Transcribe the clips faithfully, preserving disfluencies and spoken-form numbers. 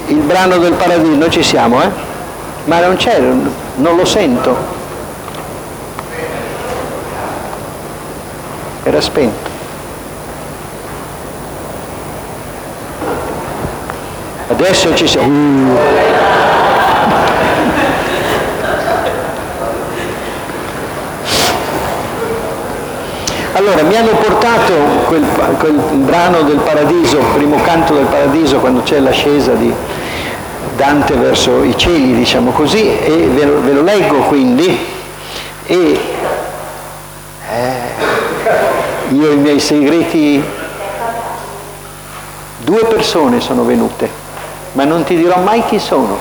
il brano del Paradiso, noi ci siamo, eh? Ma non c'è, non lo sento. Era spento. Adesso ci siamo. Uh. Allora, mi hanno portato quel, quel brano del Paradiso, primo canto del Paradiso, quando c'è l'ascesa di Dante verso i cieli, diciamo così, e ve lo, ve lo leggo quindi, e eh, io e i miei segreti, due persone sono venute, ma non ti dirò mai chi sono.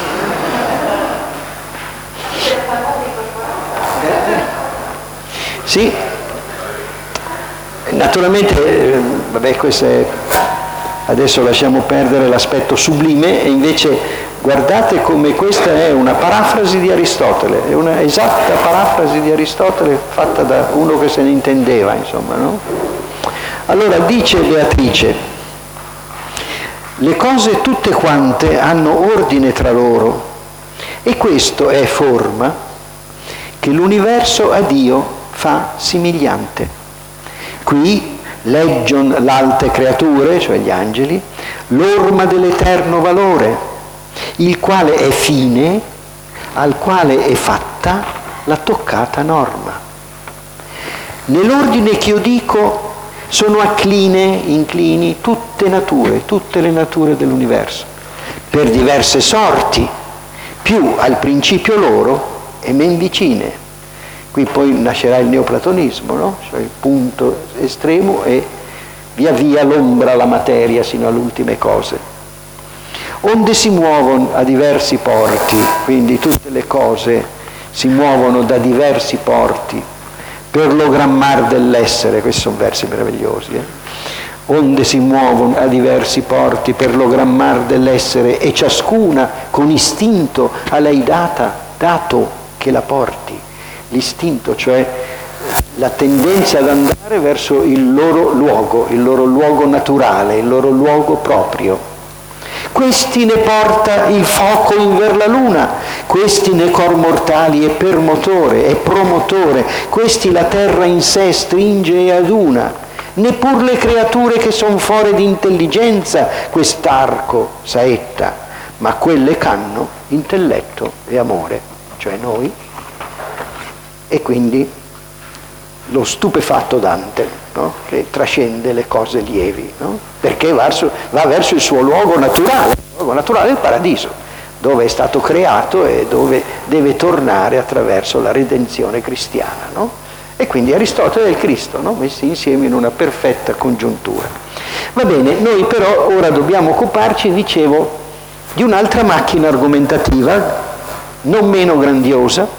Sì. Naturalmente, eh, vabbè, questo è, adesso lasciamo perdere l'aspetto sublime, e invece guardate come questa è una parafrasi di Aristotele, è una esatta parafrasi di Aristotele fatta da uno che se ne intendeva, insomma, no? Allora dice Beatrice: le cose tutte quante hanno ordine tra loro, e questo è forma che l'universo a Dio fa simigliante. Qui leggion l'alte creature, cioè gli angeli, l'orma dell'eterno valore, il quale è fine, al quale è fatta la toccata norma. Nell'ordine che io dico sono accline, inclini, tutte nature, tutte le nature dell'universo, per diverse sorti, più al principio loro e men vicine. Qui poi nascerà il neoplatonismo, no? Cioè il punto estremo e via via l'ombra la materia sino alle ultime cose. Onde si muovono a diversi porti, quindi tutte le cose si muovono da diversi porti per lo grammar dell'essere, questi sono versi meravigliosi, eh? Onde si muovono a diversi porti per lo grammar dell'essere, e ciascuna con istinto a lei data, dato che la porti. L'istinto, cioè la tendenza ad andare verso il loro luogo, il loro luogo naturale, il loro luogo proprio. Questi ne porta il fuoco inver la luna, questi ne cor mortali è per motore, è promotore, questi la terra in sé stringe e aduna, neppur le creature che son fuori di intelligenza quest'arco saetta, ma quelle c'hanno intelletto e amore, cioè noi. E quindi lo stupefatto Dante, no? Che trascende le cose lievi, no? Perché va verso, va verso il suo luogo naturale, il luogo naturale è il paradiso, dove è stato creato e dove deve tornare attraverso la redenzione cristiana, no? E quindi Aristotele e il Cristo, no? Messi insieme in una perfetta congiuntura. Va bene, noi però ora dobbiamo occuparci, dicevo, di un'altra macchina argomentativa, non meno grandiosa,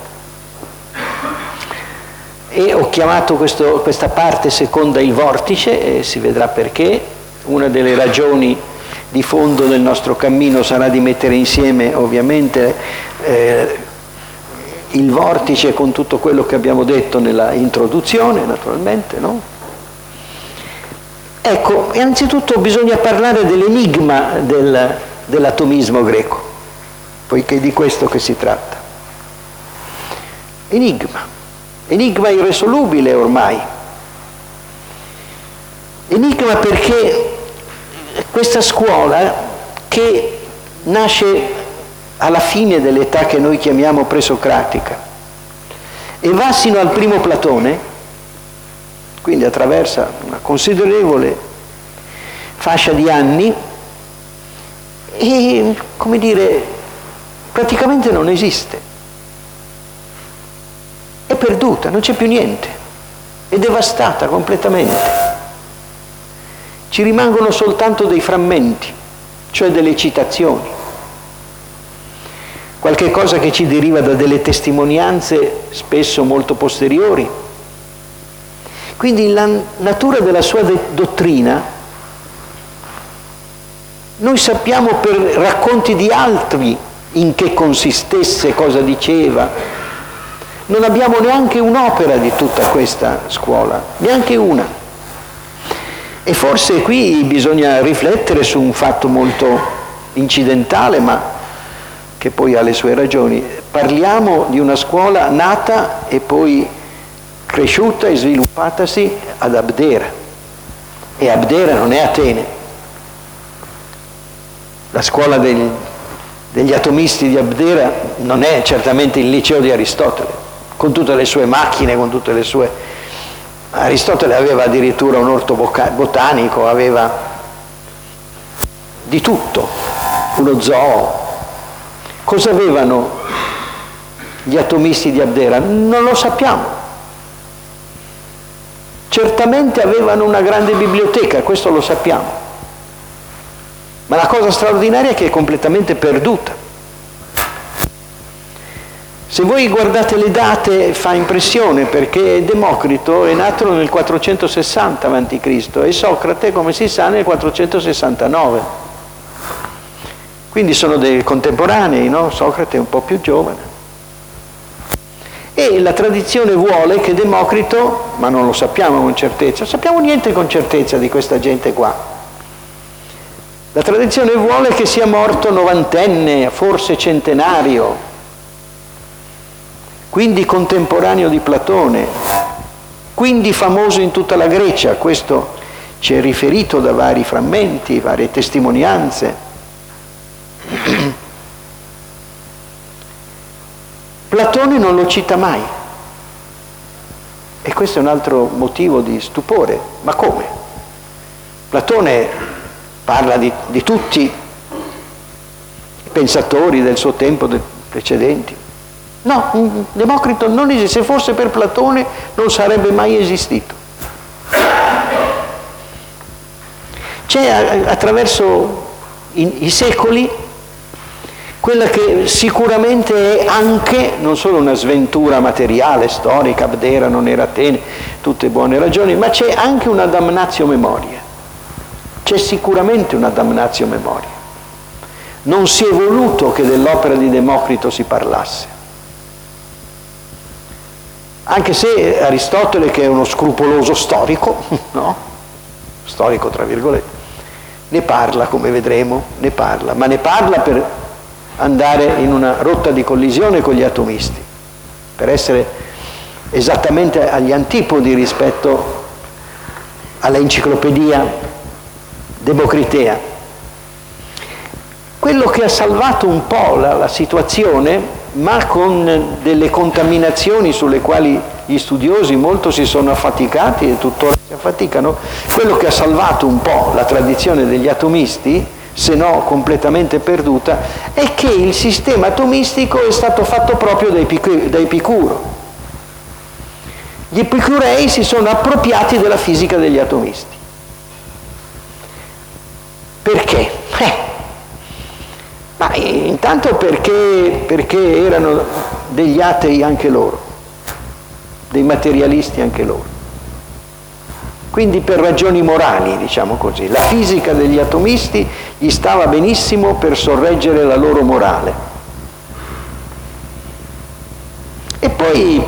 e ho chiamato questo, questa parte seconda il vortice, e si vedrà perché. Una delle ragioni di fondo del nostro cammino sarà di mettere insieme ovviamente eh, il vortice con tutto quello che abbiamo detto nella introduzione, naturalmente, no? Ecco, innanzitutto bisogna parlare dell'enigma del, dell'atomismo greco, poiché di questo che si tratta. Enigma. Enigma irresolubile ormai. Enigma perché questa scuola, che nasce alla fine dell'età che noi chiamiamo presocratica e va sino al primo Platone, quindi attraversa una considerevole fascia di anni, e, come dire, praticamente non esiste. È perduta, non c'è più niente, è devastata completamente. Ci rimangono soltanto dei frammenti, cioè delle citazioni, qualche cosa che ci deriva da delle testimonianze spesso molto posteriori. Quindi la natura della sua de- dottrina noi sappiamo per racconti di altri in che consistesse, cosa diceva. Non abbiamo neanche un'opera di tutta questa scuola, neanche una. E forse qui bisogna riflettere su un fatto molto incidentale, ma che poi ha le sue ragioni. Parliamo di una scuola nata e poi cresciuta e sviluppatasi ad Abdera, e Abdera non è Atene. La scuola degli, degli atomisti di Abdera non è certamente il liceo di Aristotele, con tutte le sue macchine, con tutte le sue... Aristotele aveva addirittura un orto botanico, aveva di tutto, uno zoo. Cosa avevano gli atomisti di Abdera? Non lo sappiamo. Certamente avevano una grande biblioteca, questo lo sappiamo. Ma la cosa straordinaria è che è completamente perduta. Se voi guardate le date fa impressione, perché Democrito è nato nel quattrocentosessanta avanti Cristo e Socrate, come si sa, nel quattrocentosessantanove. Quindi sono dei contemporanei, no? Socrate è un po' più giovane. E la tradizione vuole che Democrito, ma non lo sappiamo con certezza, non sappiamo niente con certezza di questa gente qua. La tradizione vuole che sia morto novantenne, forse centenario, quindi contemporaneo di Platone, quindi famoso in tutta la Grecia. Questo ci è riferito da vari frammenti, varie testimonianze. Platone non lo cita mai, e questo è un altro motivo di stupore. Ma come? Platone parla di, di tutti i pensatori del suo tempo, dei precedenti. No, Democrito non esiste. Se fosse per Platone non sarebbe mai esistito. C'è attraverso i, i secoli quella che sicuramente è anche, non solo una sventura materiale, storica, Abdera non era Atene, tutte buone ragioni, ma c'è anche una damnatio memoria. C'è sicuramente una damnatio memoria. Non si è voluto che dell'opera di Democrito si parlasse. Anche se Aristotele, che è uno scrupoloso storico, no? Storico tra virgolette, ne parla, come vedremo, ne parla, ma ne parla per andare in una rotta di collisione con gli atomisti, per essere esattamente agli antipodi rispetto all'enciclopedia democritea. Quello che ha salvato un po' la, la situazione, ma con delle contaminazioni sulle quali gli studiosi molto si sono affaticati e tuttora si affaticano, quello che ha salvato un po' la tradizione degli atomisti, se no completamente perduta, è che il sistema atomistico è stato fatto proprio da Epicuro. Gli epicurei si sono appropriati della fisica degli atomisti. Perché? Eh, ma intanto perché, perché erano degli atei anche loro, dei materialisti anche loro. Quindi per ragioni morali, diciamo così, la fisica degli atomisti gli stava benissimo per sorreggere la loro morale. E poi,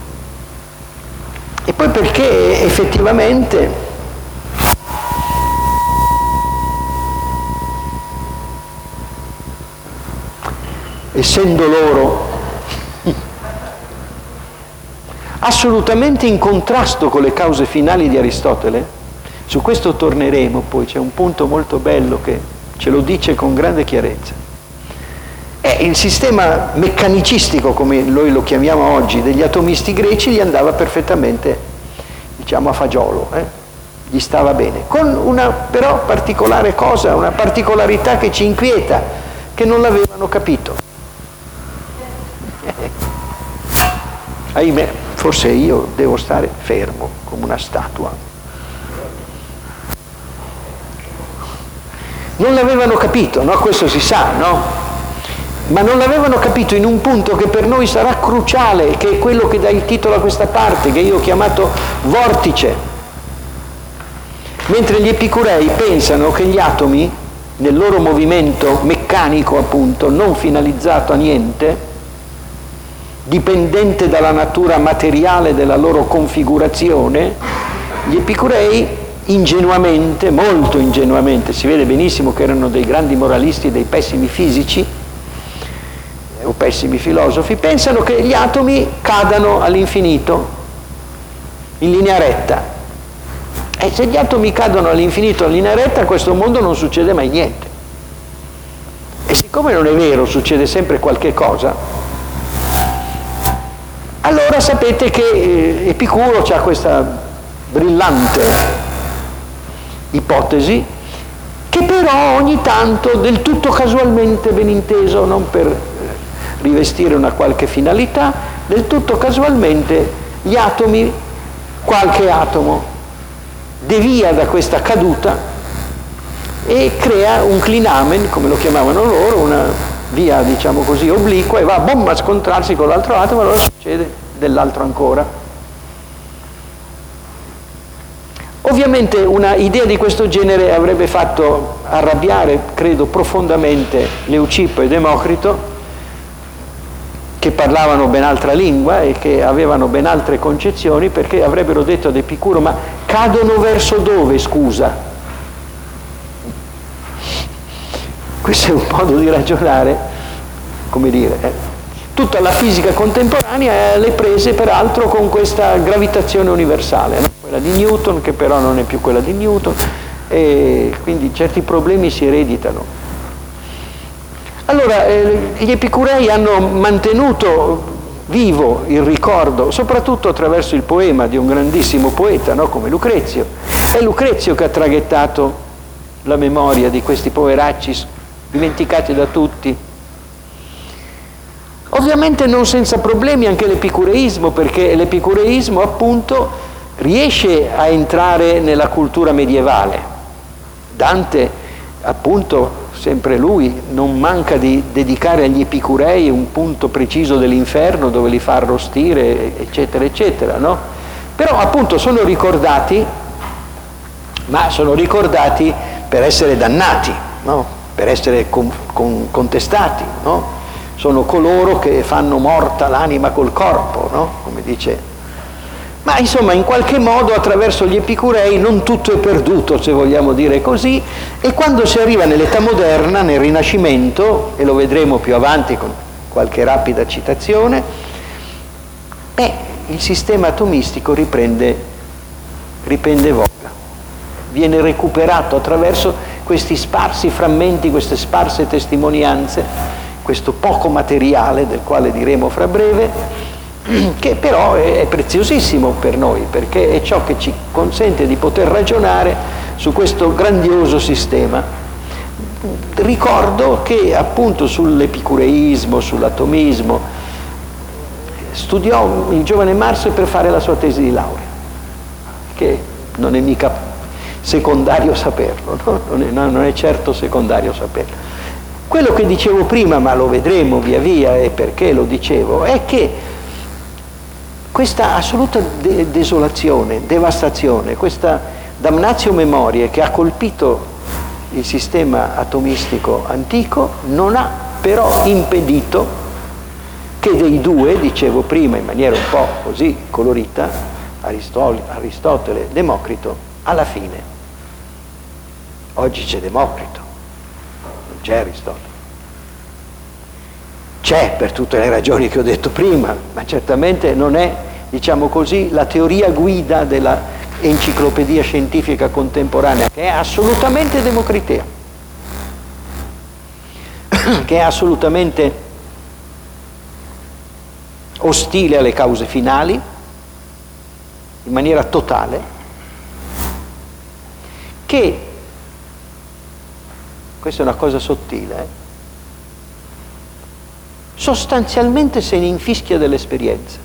e poi perché effettivamente essendo loro assolutamente in contrasto con le cause finali di Aristotele, su questo torneremo poi, c'è un punto molto bello che ce lo dice con grande chiarezza. È il sistema meccanicistico, come noi lo chiamiamo oggi, degli atomisti greci gli andava perfettamente, diciamo, a fagiolo, eh? Gli stava bene, con una però particolare cosa, una particolarità che ci inquieta, che non l'avevano capito. Ahimè, forse io devo stare fermo come una statua. Non l'avevano capito, no? Questo si sa, no? Ma non l'avevano capito in un punto che per noi sarà cruciale, che è quello che dà il titolo a questa parte, che io ho chiamato vortice. Mentre gli epicurei pensano che gli atomi, nel loro movimento meccanico appunto, non finalizzato a niente, dipendente dalla natura materiale della loro configurazione, gli epicurei ingenuamente, molto ingenuamente, si vede benissimo che erano dei grandi moralisti, dei pessimi fisici o pessimi filosofi, pensano che gli atomi cadano all'infinito in linea retta. E se gli atomi cadono all'infinito in linea retta, a questo mondo non succede mai niente. E siccome non è vero, succede sempre qualche cosa, allora sapete che eh, Epicuro ha questa brillante ipotesi, che però ogni tanto, del tutto casualmente, ben inteso, non per rivestire una qualche finalità, del tutto casualmente gli atomi, qualche atomo, devia da questa caduta e crea un clinamen, come lo chiamavano loro, una via, diciamo così, obliqua, e va boom, a scontrarsi con l'altro atomo, allora succede dell'altro ancora. Ovviamente una idea di questo genere avrebbe fatto arrabbiare, credo, profondamente Leucippo e Democrito, che parlavano ben altra lingua e che avevano ben altre concezioni, perché avrebbero detto ad Epicuro: ma cadono verso dove, scusa? Questo è un modo di ragionare, come dire, eh. Tutta la fisica contemporanea le prese peraltro con questa gravitazione universale, no? Quella di Newton, che però non è più quella di Newton, e quindi certi problemi si ereditano. Allora, eh, gli epicurei hanno mantenuto vivo il ricordo, soprattutto attraverso il poema di un grandissimo poeta, no? Come Lucrezio. È Lucrezio che ha traghettato la memoria di questi poveracci dimenticati da tutti. Ovviamente non senza problemi anche l'epicureismo, perché l'epicureismo appunto riesce a entrare nella cultura medievale. Dante, appunto, sempre lui, non manca di dedicare agli epicurei un punto preciso dell'inferno dove li fa arrostire, eccetera, eccetera, no? Però appunto sono ricordati, ma sono ricordati per essere dannati, no? Per essere con, con, contestati, no? Sono coloro che fanno morta l'anima col corpo, no? Come dice. Ma insomma, in qualche modo attraverso gli epicurei non tutto è perduto, se vogliamo dire così, e quando si arriva nell'età moderna, nel Rinascimento, e lo vedremo più avanti con qualche rapida citazione, beh, il sistema atomistico riprende, riprende voga, viene recuperato attraverso questi sparsi frammenti, queste sparse testimonianze, questo poco materiale del quale diremo fra breve, che però è preziosissimo per noi, perché è ciò che ci consente di poter ragionare su questo grandioso sistema. Ricordo che appunto sull'epicureismo, sull'atomismo, studiò il giovane Marx per fare la sua tesi di laurea, che non è mica secondario saperlo, no? non, è, non è certo secondario saperlo. Quello che dicevo prima, ma lo vedremo via via e perché lo dicevo, è che questa assoluta de- desolazione, devastazione, questa damnatio memoriae che ha colpito il sistema atomistico antico non ha però impedito che dei due, dicevo prima in maniera un po' così colorita, Aristotele, Aristotele Democrito, alla fine, oggi c'è Democrito, non c'è Aristotele. C'è per tutte le ragioni che ho detto prima, ma certamente non è, diciamo così, la teoria guida della enciclopedia scientifica contemporanea, che è assolutamente democritea, che è assolutamente ostile alle cause finali, in maniera totale, che, questa è una cosa sottile, eh, sostanzialmente se ne infischia dell'esperienza.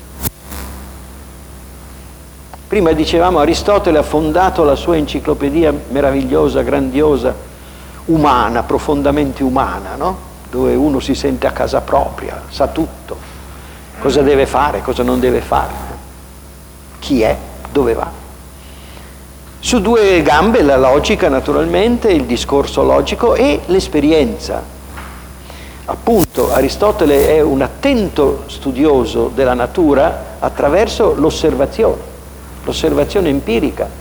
Prima dicevamo Aristotele ha fondato la sua enciclopedia meravigliosa, grandiosa, umana, profondamente umana, no? Dove uno si sente a casa propria, sa tutto, cosa deve fare, cosa non deve fare, chi è, dove va. Su due gambe, la logica naturalmente, il discorso logico e l'esperienza. Appunto, Aristotele è un attento studioso della natura attraverso l'osservazione, l'osservazione empirica.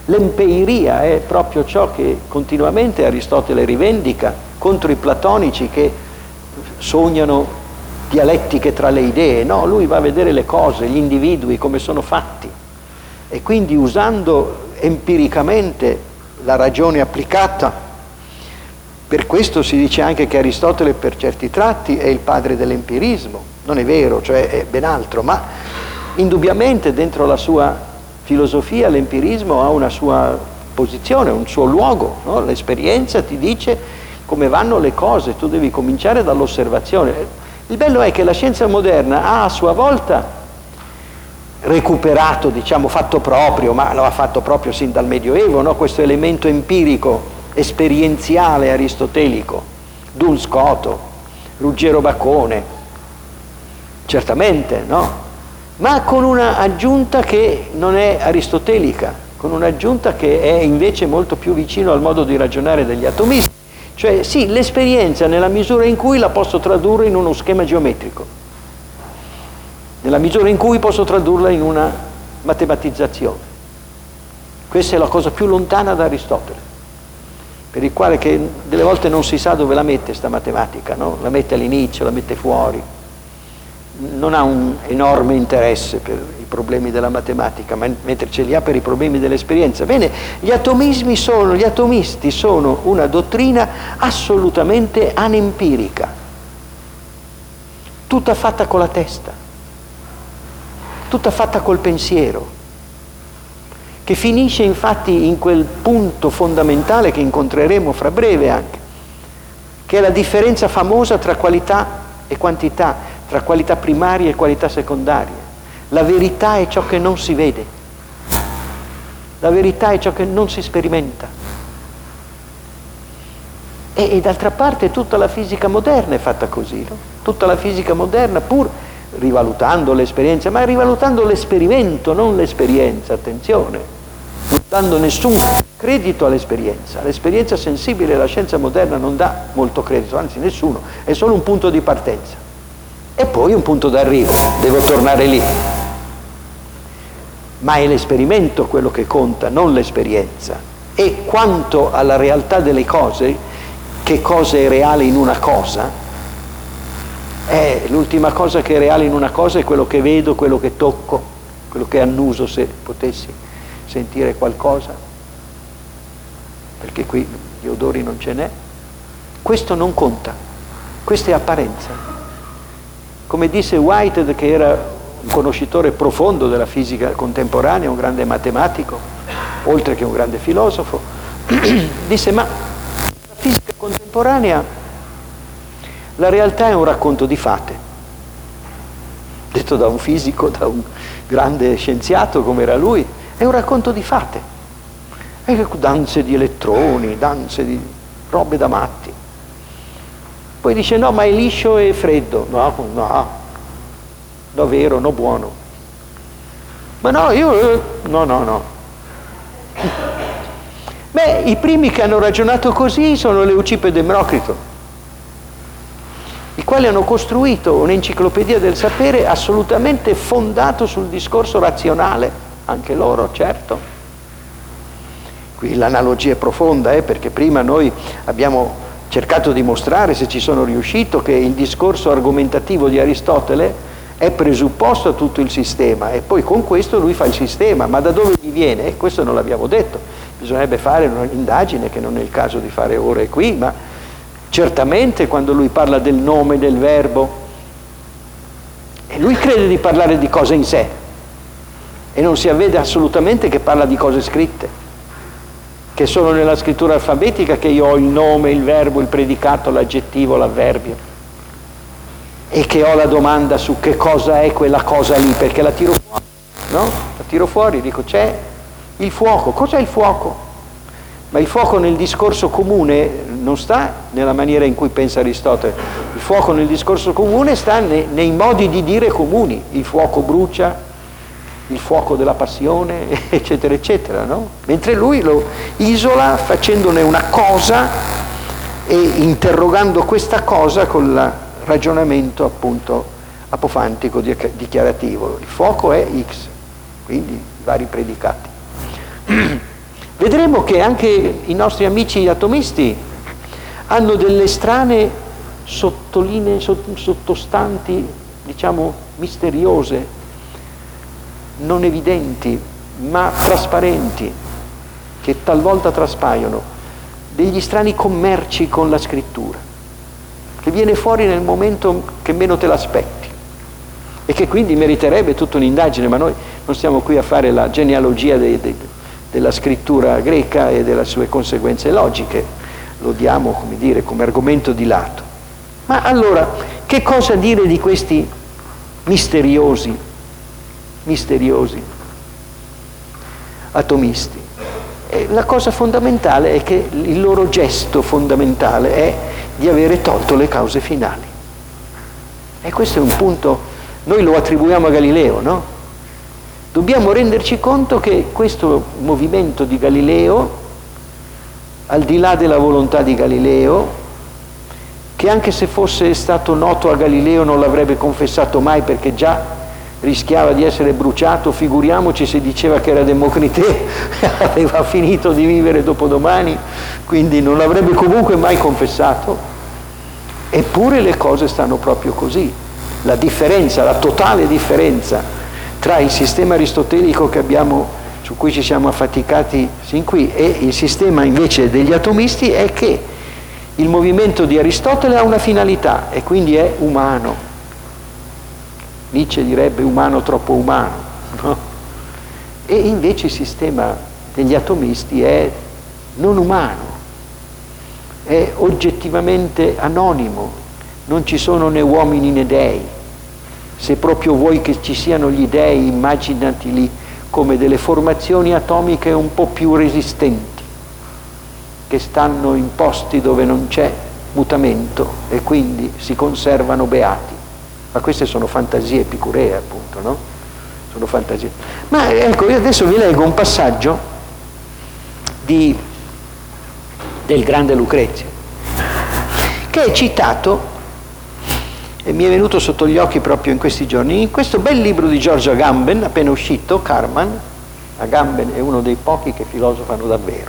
L'empeiria è proprio ciò che continuamente Aristotele rivendica contro i platonici che sognano dialettiche tra le idee. No, lui va a vedere le cose, gli individui, come sono fatti, e quindi usando empiricamente la ragione applicata. Per questo si dice anche che Aristotele per certi tratti è il padre dell'empirismo. Non è vero, cioè è ben altro, ma indubbiamente dentro la sua filosofia l'empirismo ha una sua posizione, un suo luogo, no? L'esperienza ti dice come vanno le cose, tu devi cominciare dall'osservazione. Il bello è che la scienza moderna ha a sua volta recuperato, diciamo, fatto proprio, ma lo ha fatto proprio sin dal Medioevo, no? Questo elemento empirico, esperienziale aristotelico, Duns Scoto, Ruggero Bacone, certamente, no? Ma con una aggiunta che non è aristotelica, con un'aggiunta che è invece molto più vicino al modo di ragionare degli atomisti. Cioè, sì, l'esperienza nella misura in cui la posso tradurre in uno schema geometrico, nella misura in cui posso tradurla in una matematizzazione. Questa è la cosa più lontana da Aristotele, per il quale che delle volte non si sa dove la mette sta matematica, no? La mette all'inizio, la mette fuori. Non ha un enorme interesse per i problemi della matematica, ma mentre ce li ha per i problemi dell'esperienza. Bene, gli atomismi sono, gli atomisti sono una dottrina assolutamente anempirica, tutta fatta con la testa, tutta fatta col pensiero, che finisce infatti in quel punto fondamentale che incontreremo fra breve anche, che è la differenza famosa tra qualità e quantità, tra qualità primarie e qualità secondarie. La verità è ciò che non si vede, la verità è ciò che non si sperimenta. E, e d'altra parte tutta la fisica moderna è fatta così, no? Tutta la fisica moderna, pur rivalutando l'esperienza, ma rivalutando l'esperimento, non l'esperienza, attenzione, non dando nessun credito all'esperienza. L'esperienza sensibile la scienza moderna non dà molto credito, anzi nessuno, è solo un punto di partenza. E poi un punto d'arrivo, devo tornare lì. Ma è l'esperimento quello che conta, non l'esperienza. E quanto alla realtà delle cose, che cosa è reale in una cosa? Eh, l'ultima cosa che è reale in una cosa è quello che vedo, quello che tocco, quello che annuso, se potessi sentire qualcosa. Perché qui gli odori non ce n'è. Questo non conta, questa è apparenza. Come disse Whitehead, che era un conoscitore profondo della fisica contemporanea, un grande matematico, oltre che un grande filosofo, disse: ma la fisica contemporanea, la realtà è un racconto di fate. Detto da un fisico, da un grande scienziato come era lui, è un racconto di fate. E danze di elettroni, danze di robe da matti. Poi dice: no, ma è liscio e freddo. No, no, no, vero, no, buono. Ma no, io, no, no, no. Beh, i primi che hanno ragionato così sono Leucipo e Democrito, i quali hanno costruito un'enciclopedia del sapere assolutamente fondato sul discorso razionale, anche loro, certo. Qui l'analogia è profonda, eh, perché prima noi abbiamo cercato di mostrare, se ci sono riuscito, che il discorso argomentativo di Aristotele è presupposto a tutto il sistema e poi con questo lui fa il sistema, ma da dove gli viene? E questo non l'abbiamo detto, bisognerebbe fare un'indagine che non è il caso di fare ora e qui, ma certamente quando lui parla del nome, del verbo, e lui crede di parlare di cose in sé e non si avvede assolutamente che parla di cose scritte, che sono nella scrittura alfabetica, che io ho il nome, il verbo, il predicato, l'aggettivo, l'avverbio, e che ho la domanda su che cosa è quella cosa lì, perché la tiro fuori, no? La tiro fuori, dico: c'è il fuoco. Cos'è il fuoco? Ma il fuoco nel discorso comune non sta nella maniera in cui pensa Aristotele. Il fuoco nel discorso comune sta nei, nei modi di dire comuni. Il fuoco brucia, il fuoco della passione, eccetera, eccetera, no? Mentre lui lo isola facendone una cosa e interrogando questa cosa con il ragionamento appunto apofantico, dichiarativo. Il fuoco è X, quindi vari predicati. Vedremo che anche i nostri amici atomisti hanno delle strane sottolinee, sottostanti, diciamo, misteriose, non evidenti, ma trasparenti, che talvolta traspaiono, degli strani commerci con la scrittura, che viene fuori nel momento che meno te l'aspetti e che quindi meriterebbe tutta un'indagine, ma noi non stiamo qui a fare la genealogia dei, dei, della scrittura greca e delle sue conseguenze logiche, lo diamo, come dire, come argomento di lato. Ma allora, che cosa dire di questi misteriosi, misteriosi atomisti? E la cosa fondamentale è che il loro gesto fondamentale è di avere tolto le cause finali. E questo è un punto, noi lo attribuiamo a Galileo, no? Dobbiamo renderci conto che questo movimento di Galileo, al di là della volontà di Galileo, che anche se fosse stato noto a Galileo non l'avrebbe confessato mai perché già rischiava di essere bruciato, figuriamoci se diceva che era Democrite, aveva finito di vivere dopodomani, quindi non l'avrebbe comunque mai confessato. Eppure le cose stanno proprio così. La differenza, la totale differenza tra il sistema aristotelico che abbiamo, su cui ci siamo affaticati sin qui, e il sistema invece degli atomisti è che il movimento di Aristotele ha una finalità e quindi è umano. Nietzsche direbbe umano troppo umano, no? E invece il sistema degli atomisti è non umano, è oggettivamente anonimo, non ci sono né uomini né dei. Se proprio vuoi che ci siano gli dei, immaginatili come delle formazioni atomiche un po' più resistenti, che stanno in posti dove non c'è mutamento e quindi si conservano beati. Ma queste sono fantasie epicuree, appunto, no? Sono fantasie. Ma ecco, io adesso vi leggo un passaggio di, del grande Lucrezio, che è citato, e mi è venuto sotto gli occhi proprio in questi giorni, in questo bel libro di George Agamben, appena uscito, Karman. Agamben è uno dei pochi che filosofano davvero,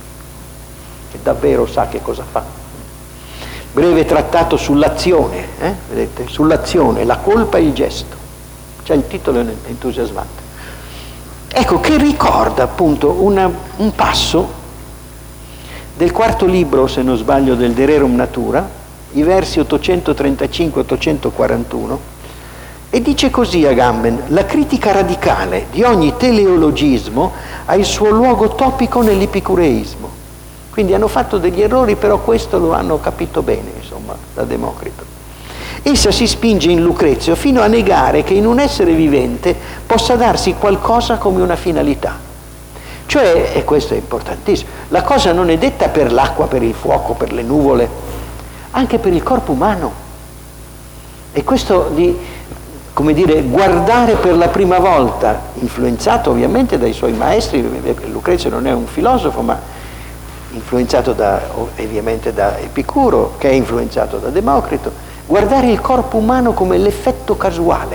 che davvero sa che cosa fa. Breve trattato sull'azione, eh? Vedete? Sull'azione, la colpa e il gesto. Cioè il titolo è entusiasmante. Ecco, che ricorda appunto una, un passo del quarto libro, se non sbaglio, del De Rerum Natura, i versi ottocentotrentacinque ottocentoquarantuno, e dice così Agamben: la critica radicale di ogni teleologismo ha il suo luogo topico nell'epicureismo. Quindi hanno fatto degli errori, però questo lo hanno capito bene, insomma, da Democrito. Essa si spinge in Lucrezio fino a negare che in un essere vivente possa darsi qualcosa come una finalità. Cioè, e questo è importantissimo, la cosa non è detta per l'acqua, per il fuoco, per le nuvole, anche per il corpo umano. E questo di, come dire, guardare per la prima volta, influenzato ovviamente dai suoi maestri, Lucrezio non è un filosofo, ma influenzato da, ovviamente da Epicuro, che è influenzato da Democrito, guardare il corpo umano come l'effetto casuale.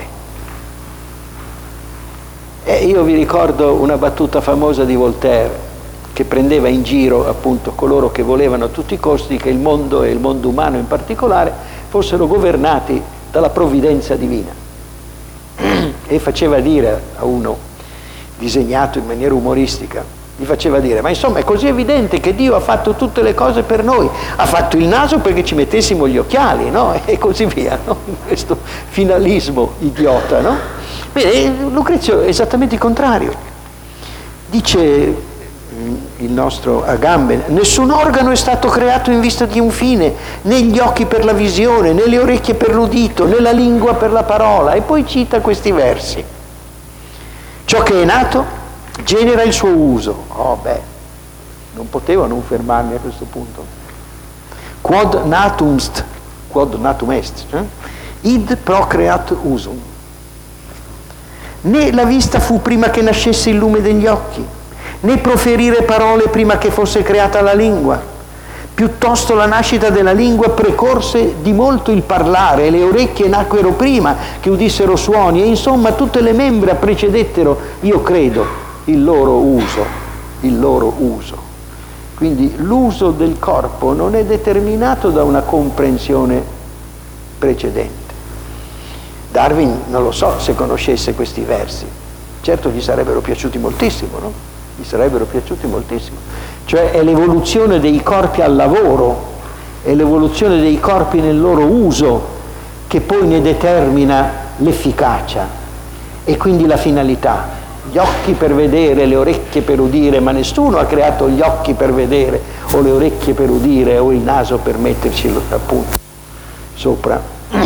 E io vi ricordo una battuta famosa di Voltaire, che prendeva in giro appunto coloro che volevano a tutti i costi che il mondo, e il mondo umano in particolare, fossero governati dalla provvidenza divina. E faceva dire a uno, disegnato in maniera umoristica, gli faceva dire: ma insomma è così evidente che Dio ha fatto tutte le cose per noi, ha fatto il naso perché ci mettessimo gli occhiali, no? E così via, no? Questo finalismo idiota, no? Bene, Lucrezio è esattamente il contrario. Dice il nostro Agamben: nessun organo è stato creato in vista di un fine, né gli occhi per la visione, né le orecchie per l'udito, né la lingua per la parola. E poi cita questi versi: ciò che è nato genera il suo uso. Oh beh, non potevo non fermarmi a questo punto. Quod natum est, quod natum est, eh? Id procreat usum. Né la vista fu prima che nascesse il lume degli occhi, né proferire parole prima che fosse creata la lingua. Piuttosto la nascita della lingua precorse di molto il parlare, e le orecchie nacquero prima che udissero suoni, e insomma tutte le membra precedettero, io credo, il loro uso. il loro uso. Quindi l'uso del corpo non è determinato da una comprensione precedente. Darwin non lo so se conoscesse questi versi, certo gli sarebbero piaciuti moltissimo, no? Gli sarebbero piaciuti moltissimo. Cioè è l'evoluzione dei corpi al lavoro, è l'evoluzione dei corpi nel loro uso che poi ne determina l'efficacia e quindi la finalità. Gli occhi per vedere, le orecchie per udire, ma nessuno ha creato gli occhi per vedere o le orecchie per udire o il naso per metterci appunto sopra.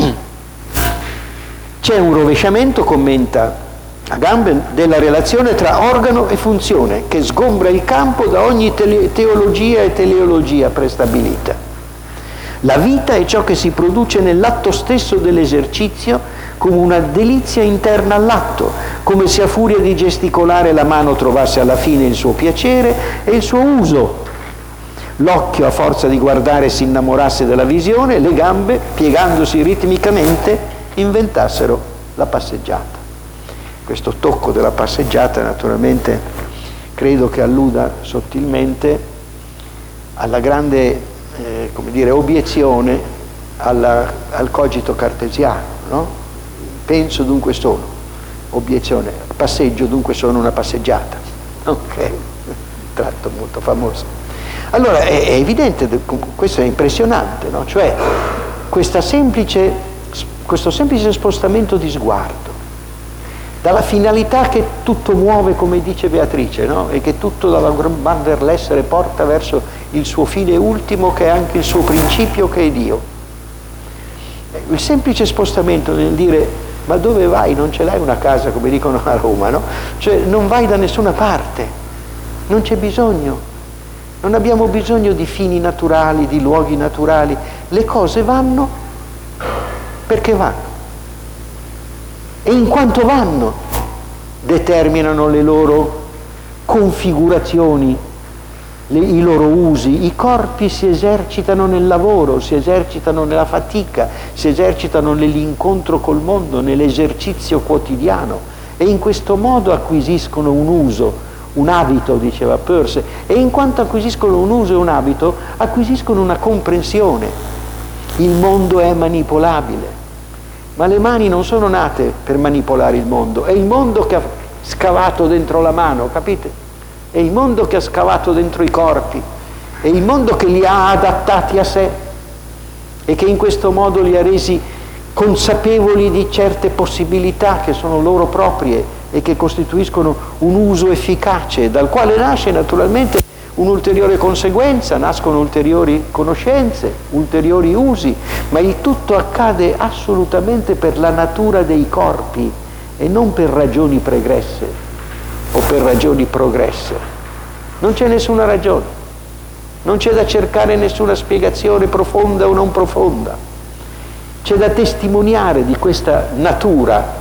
C'è un rovesciamento, commenta Agamben, della relazione tra organo e funzione che sgombra il campo da ogni tele- teologia e teleologia prestabilita. La vita è ciò che si produce nell'atto stesso dell'esercizio come una delizia interna all'atto, come se a furia di gesticolare la mano trovasse alla fine il suo piacere e il suo uso. L'occhio a forza di guardare si innamorasse della visione, le gambe, piegandosi ritmicamente, inventassero la passeggiata. Questo tocco della passeggiata naturalmente credo che alluda sottilmente alla grande eh, come dire, obiezione alla, al cogito cartesiano, no? Penso dunque sono, obiezione, passeggio dunque sono una passeggiata. Ok, tratto molto famoso. Allora è, è evidente, questo è impressionante, no? Cioè questa semplice, questo semplice spostamento di sguardo dalla finalità che tutto muove, come dice Beatrice, no? E che tutto dalla van der l'essere porta verso il suo fine ultimo, che è anche il suo principio, che è Dio. Il semplice spostamento nel dire ma dove vai? Non ce l'hai una casa, come dicono a Roma, no? Cioè non vai da nessuna parte, non c'è bisogno, non abbiamo bisogno di fini naturali, di luoghi naturali, le cose vanno perché vanno e in quanto vanno determinano le loro configurazioni, le, i loro usi. I corpi si esercitano nel lavoro, si esercitano nella fatica, si esercitano nell'incontro col mondo, nell'esercizio quotidiano e in questo modo acquisiscono un uso, un abito, diceva Peirce, e in quanto acquisiscono un uso e un abito acquisiscono una comprensione. Il mondo è manipolabile, ma le mani non sono nate per manipolare il mondo, è il mondo che ha scavato dentro la mano, capite? È il mondo che ha scavato dentro i corpi, è il mondo che li ha adattati a sé e che in questo modo li ha resi consapevoli di certe possibilità che sono loro proprie e che costituiscono un uso efficace, dal quale nasce naturalmente un'ulteriore conseguenza, nascono ulteriori conoscenze, ulteriori usi, ma il tutto accade assolutamente per la natura dei corpi e non per ragioni pregresse o per ragioni progresse. Non c'è nessuna ragione, non c'è da cercare nessuna spiegazione profonda o non profonda, c'è da testimoniare di questa natura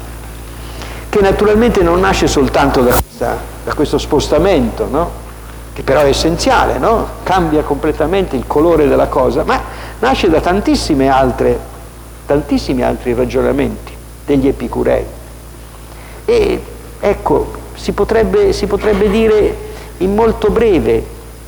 che naturalmente non nasce soltanto da, questa, da questo spostamento, no? Che però è essenziale, no? Cambia completamente il colore della cosa, ma nasce da tantissime altre, tantissimi altri ragionamenti degli epicurei. E ecco, si potrebbe, si potrebbe dire in molto breve,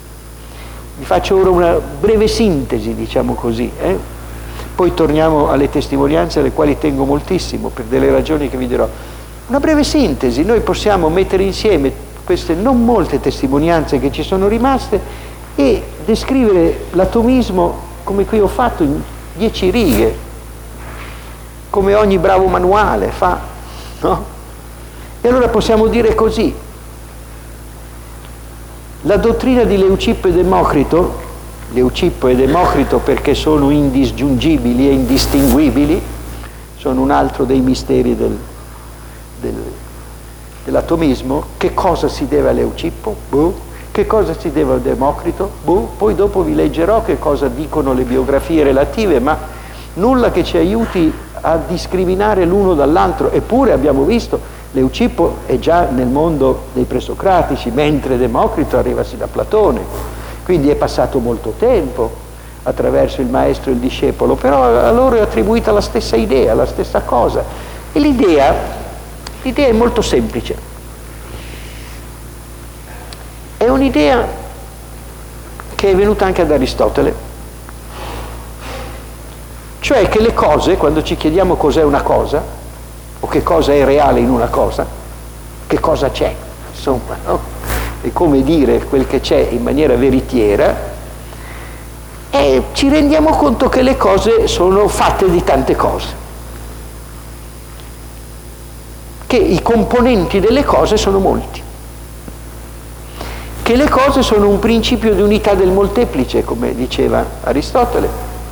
vi faccio ora una breve sintesi, diciamo così, eh? Poi torniamo alle testimonianze alle quali tengo moltissimo, per delle ragioni che vi dirò. Una breve sintesi, noi possiamo mettere insieme queste non molte testimonianze che ci sono rimaste e descrivere l'atomismo come qui ho fatto in dieci righe, come ogni bravo manuale fa, no? E allora possiamo dire così: la dottrina di Leucippo e Democrito, Leucippo e Democrito perché sono indisgiungibili e indistinguibili, sono un altro dei misteri del, del dell'atomismo. Che cosa si deve a Leucippo? Boh. Che cosa si deve a Democrito? Boh. Poi dopo vi leggerò che cosa dicono le biografie relative, ma nulla che ci aiuti a discriminare l'uno dall'altro. Eppure abbiamo visto, Leucippo è già nel mondo dei presocratici, mentre Democrito arriva sino a Platone, quindi è passato molto tempo attraverso il maestro e il discepolo, però a loro è attribuita la stessa idea, la stessa cosa. E l'idea L'idea è molto semplice, è un'idea che è venuta anche ad Aristotele, cioè che le cose, quando ci chiediamo cos'è una cosa, o che cosa è reale in una cosa, che cosa c'è, insomma, no? È come dire quel che c'è in maniera veritiera, e ci rendiamo conto che le cose sono fatte di tante cose, che i componenti delle cose sono molti, che le cose sono un principio di unità del molteplice, come diceva Aristotele,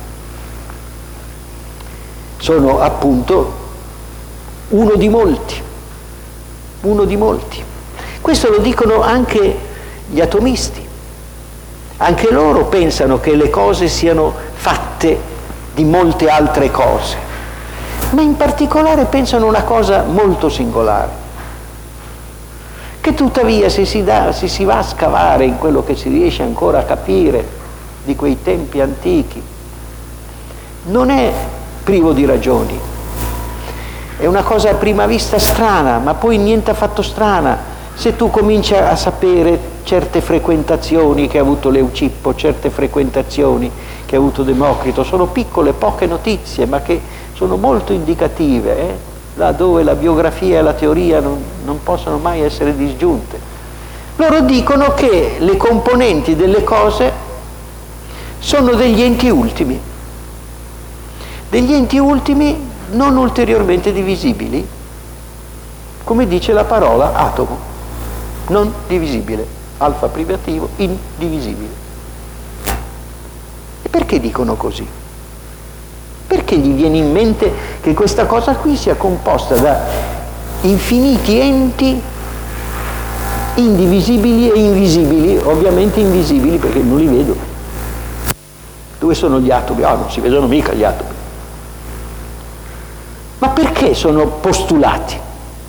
sono appunto uno di molti, uno di molti. Questo lo dicono anche gli atomisti. Anche loro pensano che le cose siano fatte di molte altre cose, ma in particolare pensano una cosa molto singolare, che tuttavia se si, dà, se si va a scavare in quello che si riesce ancora a capire di quei tempi antichi, non è privo di ragioni. È una cosa a prima vista strana, ma poi niente affatto strana. Se tu cominci a sapere certe frequentazioni che ha avuto Leucippo, certe frequentazioni che ha avuto Democrito, sono piccole, poche notizie, ma che sono molto indicative, eh? Là dove la biografia e la teoria non, non possono mai essere disgiunte. Loro dicono che le componenti delle cose sono degli enti ultimi, degli enti ultimi non ulteriormente divisibili, come dice la parola atomo, non divisibile, alfa privativo, indivisibile. E perché dicono così? Perché gli viene in mente che questa cosa qui sia composta da infiniti enti indivisibili e invisibili, ovviamente invisibili perché non li vedo. Dove sono gli atomi? Ah, non si vedono mica gli atomi. Ma perché sono postulati?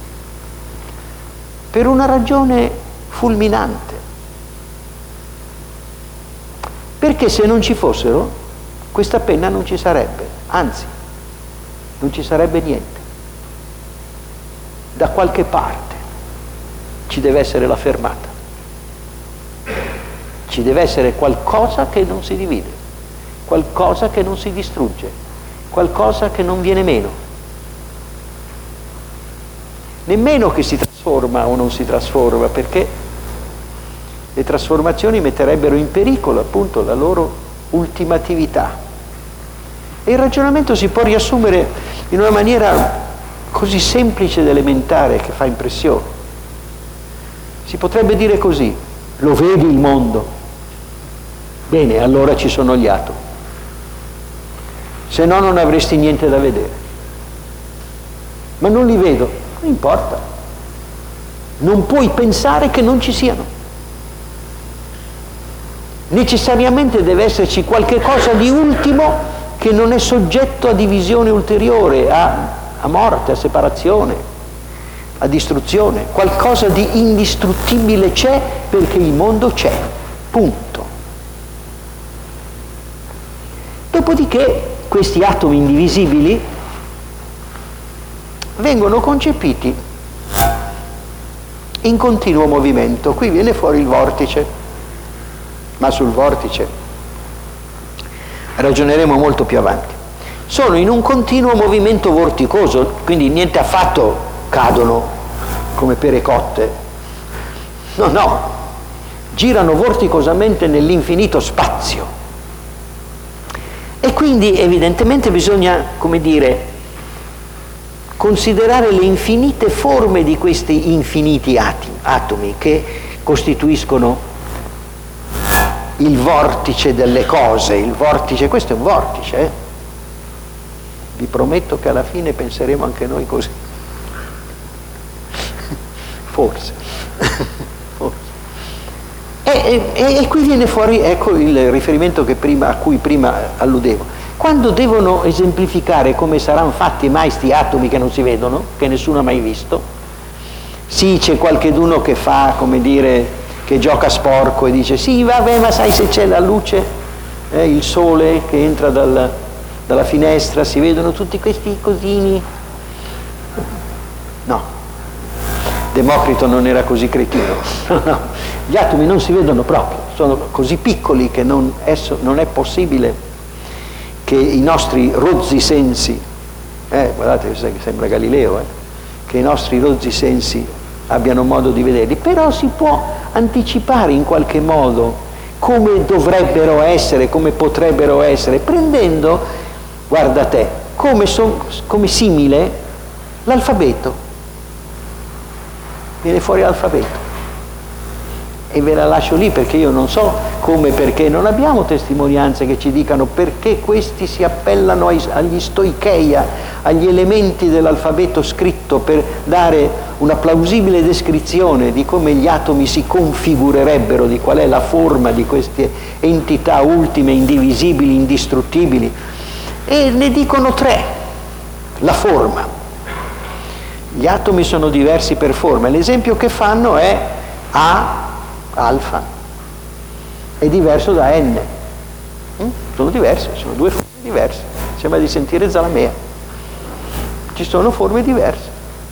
Per una ragione fulminante. Perché se non ci fossero, questa penna non ci sarebbe, anzi, non ci sarebbe niente. Da qualche parte ci deve essere la fermata. Ci deve essere qualcosa che non si divide, qualcosa che non si distrugge, qualcosa che non viene meno. Nemmeno che si trasforma o non si trasforma, perché le trasformazioni metterebbero in pericolo appunto la loro ultimatività. E il ragionamento si può riassumere in una maniera così semplice ed elementare che fa impressione. Si potrebbe dire così: lo vedi il mondo? Bene, allora ci sono gli atomi. Se no non avresti niente da vedere. Ma non li vedo. Non importa, non puoi pensare che non ci siano. Necessariamente deve esserci qualche cosa di ultimo che non è soggetto a divisione ulteriore, a, a morte, a separazione, a distruzione. Qualcosa di indistruttibile c'è perché il mondo c'è, punto. Dopodiché questi atomi indivisibili vengono concepiti in continuo movimento. Qui viene fuori il vortice, ma sul vortice ragioneremo molto più avanti. Sono in un continuo movimento vorticoso, quindi niente affatto cadono come pere cotte. No, no, girano vorticosamente nell'infinito spazio. E quindi evidentemente bisogna, come dire, considerare le infinite forme di questi infiniti atomi che costituiscono il vortice delle cose. Il vortice, questo è un vortice, eh? Vi prometto che alla fine penseremo anche noi così. Forse. Forse. E, e, e qui viene fuori, ecco il riferimento che prima, a cui prima alludevo. Quando devono esemplificare come saranno fatti mai sti atomi che non si vedono, che nessuno ha mai visto, sì, c'è qualcheduno che fa, come dire, che gioca sporco e dice sì, vabbè, ma sai se c'è la luce, eh, il sole che entra dal, dalla finestra, si vedono tutti questi cosini. No. Democrito non era così cretino. No, no. Gli atomi non si vedono proprio, sono così piccoli che non, esso, non è possibile che i nostri rozzi sensi, eh, guardate che sembra Galileo, eh, che i nostri rozzi sensi abbiano modo di vederli, però si può anticipare in qualche modo come dovrebbero essere, come potrebbero essere, prendendo, guarda te, come, son, come simile l'alfabeto. Viene fuori l'alfabeto. E ve la lascio lì perché io non so come, perché non abbiamo testimonianze che ci dicano perché questi si appellano ai, agli stoicheia, agli elementi dell'alfabeto scritto per dare una plausibile descrizione di come gli atomi si configurerebbero, di qual è la forma di queste entità ultime, indivisibili, indistruttibili. E ne dicono tre. La forma. Gli atomi sono diversi per forma. L'esempio che fanno è A, alfa, è diverso da N. Mm? Sono diverse, sono due forme diverse. Sembra di sentire Zalamea. Ci sono forme diverse.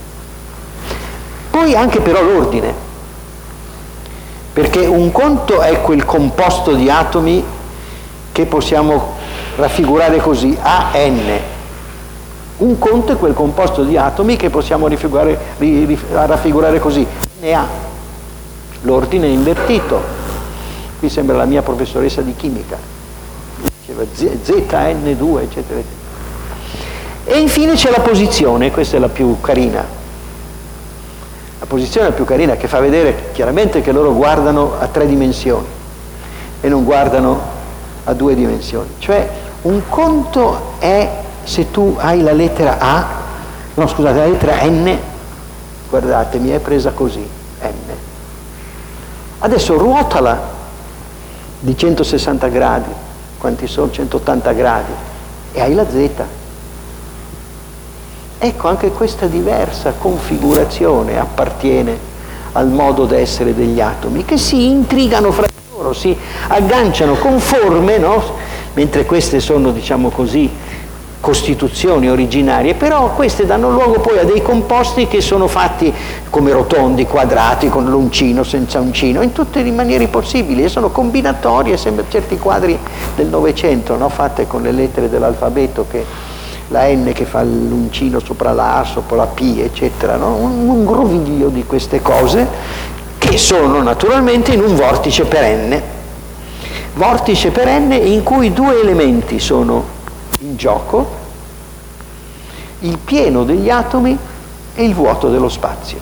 Poi anche però l'ordine, perché un conto è quel composto di atomi che possiamo raffigurare così, A N. Un conto è quel composto di atomi che possiamo raffigurare, raffigurare così, N A. L'ordine è invertito. Qui sembra la mia professoressa di chimica, diceva Z N due, eccetera, eccetera. E infine c'è la posizione, questa è la più carina. La posizione è la più carina, che fa vedere chiaramente che loro guardano a tre dimensioni e non guardano a due dimensioni. Cioè, un conto è se tu hai la lettera A, no scusate, la lettera N, guardate, mi è presa così, N. Adesso ruotala di centosessanta gradi, quanti sono? centottanta gradi, e hai la Z. Ecco, anche questa diversa configurazione appartiene al modo d'essere degli atomi, che si intrigano fra loro, si agganciano con forme, no? Mentre queste sono, diciamo così, costituzioni originarie, però queste danno luogo poi a dei composti che sono fatti come rotondi, quadrati, con l'uncino, senza uncino, in tutte le maniere possibili, e sono combinatorie, sembra certi quadri del Novecento, no? Fatte con le lettere dell'alfabeto, che la N che fa l'uncino sopra la A, sopra la P, eccetera, no? un, un groviglio di queste cose che sono naturalmente in un vortice perenne, vortice perenne in cui due elementi sono in gioco: il pieno degli atomi e il vuoto dello spazio.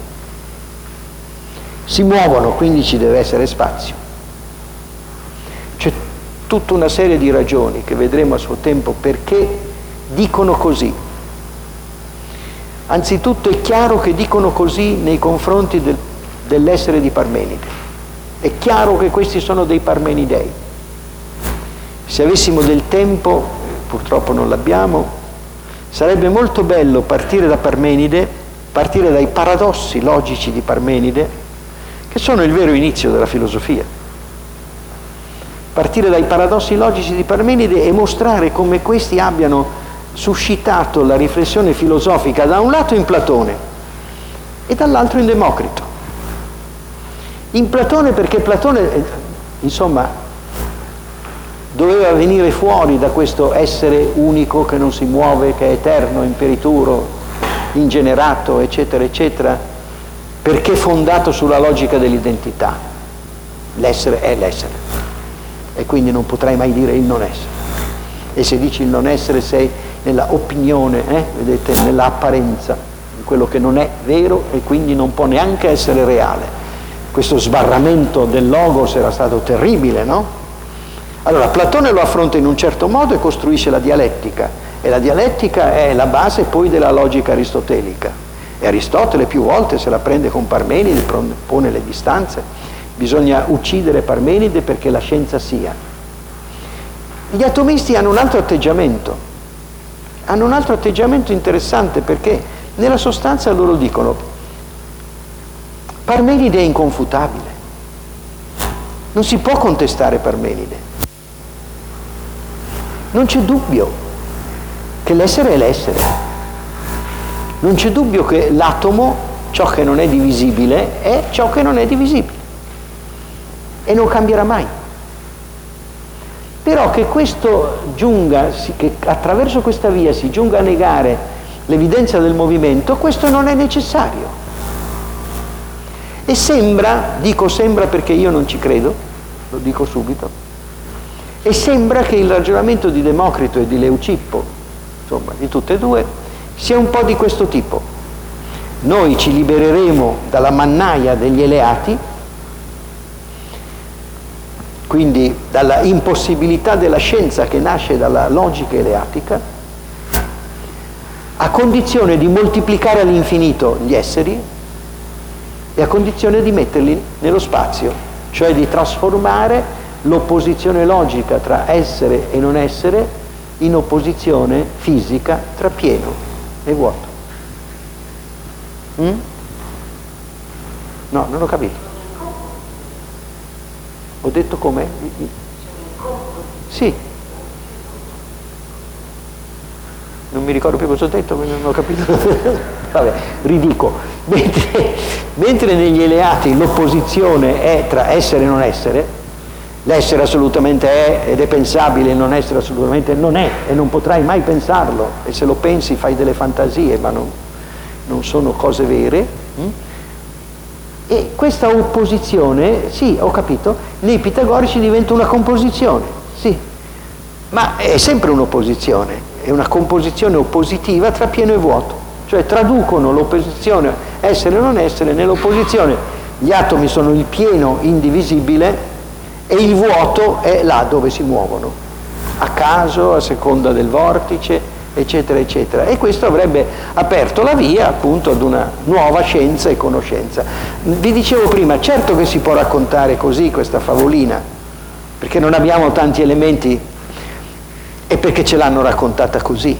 Si muovono, quindi ci deve essere spazio. C'è tutta una serie di ragioni che vedremo a suo tempo perché dicono così. Anzitutto è chiaro che dicono così nei confronti del, dell'essere di Parmenide. È chiaro che questi sono dei Parmenidei. Se avessimo del tempo, purtroppo non l'abbiamo, sarebbe molto bello partire da Parmenide, partire dai paradossi logici di Parmenide, che sono il vero inizio della filosofia. Partire dai paradossi logici di Parmenide e mostrare come questi abbiano suscitato la riflessione filosofica da un lato in Platone e dall'altro in Democrito. In Platone perché Platone, insomma, doveva venire fuori da questo essere unico che non si muove, che è eterno, imperituro, ingenerato, eccetera, eccetera, perché fondato sulla logica dell'identità. L'essere è l'essere e quindi non potrai mai dire il non essere. E se dici il non essere sei nella opinione, eh, vedete, nella apparenza di quello che non è vero e quindi non può neanche essere reale. Questo sbarramento del logos era stato terribile, no? Allora Platone lo affronta in un certo modo e costruisce la dialettica, e la dialettica è la base poi della logica aristotelica, e Aristotele più volte se la prende con Parmenide, pone le distanze. Bisogna uccidere Parmenide perché la scienza sia. Gli atomisti hanno un altro atteggiamento, hanno un altro atteggiamento interessante, perché nella sostanza loro dicono: Parmenide è inconfutabile, non si può contestare Parmenide, non c'è dubbio che l'essere è l'essere, non c'è dubbio che l'atomo ciò che non è divisibile è ciò che non è divisibile e non cambierà mai. Però che questo giunga, che attraverso questa via si giunga a negare l'evidenza del movimento, questo non è necessario. E sembra, dico sembra perché io non ci credo, lo dico subito, e sembra che il ragionamento di Democrito e di Leucippo, insomma di tutte e due, sia un po' di questo tipo. Noi ci libereremo dalla mannaia degli eleati, quindi dalla impossibilità della scienza che nasce dalla logica eleatica, a condizione di moltiplicare all'infinito gli esseri e a condizione di metterli nello spazio, cioè di trasformare l'opposizione logica tra essere e non essere in opposizione fisica tra pieno e vuoto. Mm? No, non ho capito. Ho detto come? Sì. Non mi ricordo più cosa ho detto, non ho capito. Vabbè, ridico. Mentre, mentre negli eleati l'opposizione è tra essere e non essere, l'essere assolutamente è ed è pensabile, il non essere assolutamente non è e non potrai mai pensarlo, e se lo pensi fai delle fantasie, ma non, non sono cose vere. Hm? E questa opposizione, sì, ho capito, nei pitagorici diventa una composizione, sì, ma è sempre un'opposizione, è una composizione oppositiva tra pieno e vuoto, cioè traducono l'opposizione essere o non essere nell'opposizione. Gli atomi sono il pieno indivisibile e il vuoto è là dove si muovono, a caso, a seconda del vortice, eccetera, eccetera. E questo avrebbe aperto la via appunto ad una nuova scienza e conoscenza. Vi dicevo prima, certo che si può raccontare così questa favolina, perché non abbiamo tanti elementi e perché ce l'hanno raccontata così.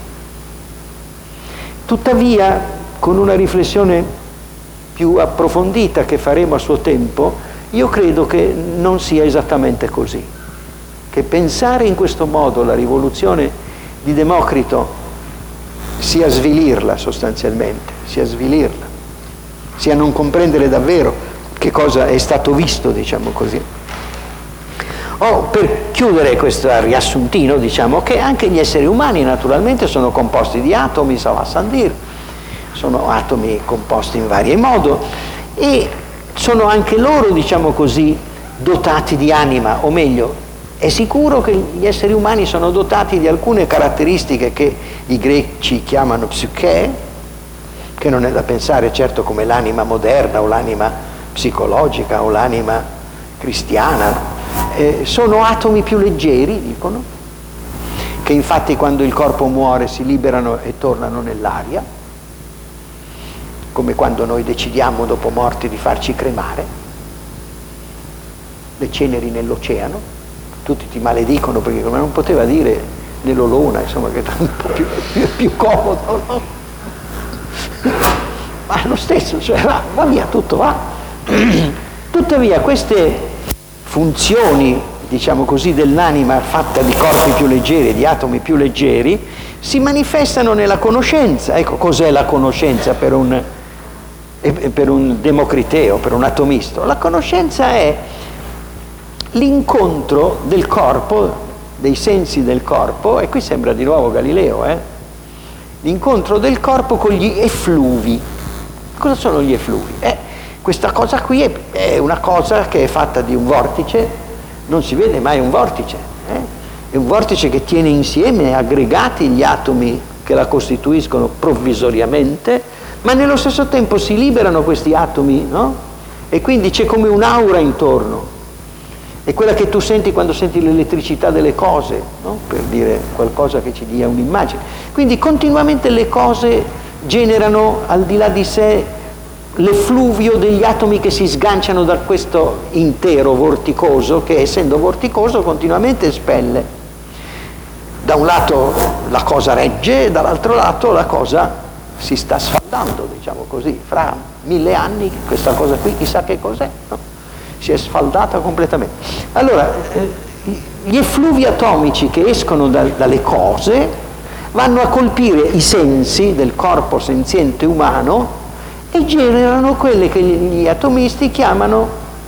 Tuttavia, con una riflessione più approfondita che faremo a suo tempo, io credo che non sia esattamente così, che pensare in questo modo la rivoluzione di Democrito sia svilirla sostanzialmente, sia svilirla, sia non comprendere davvero che cosa è stato visto, diciamo così. Oh, per chiudere questo riassuntino, diciamo che anche gli esseri umani naturalmente sono composti di atomi, ça va sans dire, sono atomi composti in vario modo e sono anche loro, diciamo così, dotati di anima, o meglio, è sicuro che gli esseri umani sono dotati di alcune caratteristiche che i greci chiamano psiche, che non è da pensare certo come l'anima moderna o l'anima psicologica o l'anima cristiana. Eh, sono atomi più leggeri, dicono, che infatti quando il corpo muore si liberano e tornano nell'aria, come quando noi decidiamo dopo morti di farci cremare, le ceneri nell'oceano. Tutti ti maledicono perché come non poteva dire nell'olona, insomma, che è un po' più, più, più comodo, no? Ma lo stesso, cioè va, va via, tutto va. Tuttavia queste funzioni, diciamo così, dell'anima fatta di corpi più leggeri, di atomi più leggeri, si manifestano nella conoscenza. Ecco, cos'è la conoscenza per un, per un democriteo, per un atomista? La conoscenza è l'incontro del corpo, dei sensi del corpo, e qui sembra di nuovo Galileo, eh? L'incontro del corpo con gli effluvi. Cosa sono gli effluvi? Eh, questa cosa qui è, è una cosa che è fatta di un vortice, non si vede mai un vortice, eh? È un vortice che tiene insieme, aggregati gli atomi che la costituiscono provvisoriamente, ma nello stesso tempo si liberano questi atomi, no? E quindi c'è come un'aura intorno. È quella che tu senti quando senti l'elettricità delle cose, no? Per dire qualcosa che ci dia un'immagine. Quindi continuamente le cose generano al di là di sé l'effluvio degli atomi che si sganciano da questo intero vorticoso, che essendo vorticoso continuamente espelle. Da un lato la cosa regge, dall'altro lato la cosa si sta sfaldando, diciamo così. Fra mille anni questa cosa qui chissà che cos'è, no? Si è sfaldata completamente. Allora, eh, gli effluvi atomici che escono da, dalle cose vanno a colpire i sensi del corpo senziente umano e generano quelle che gli atomisti chiamano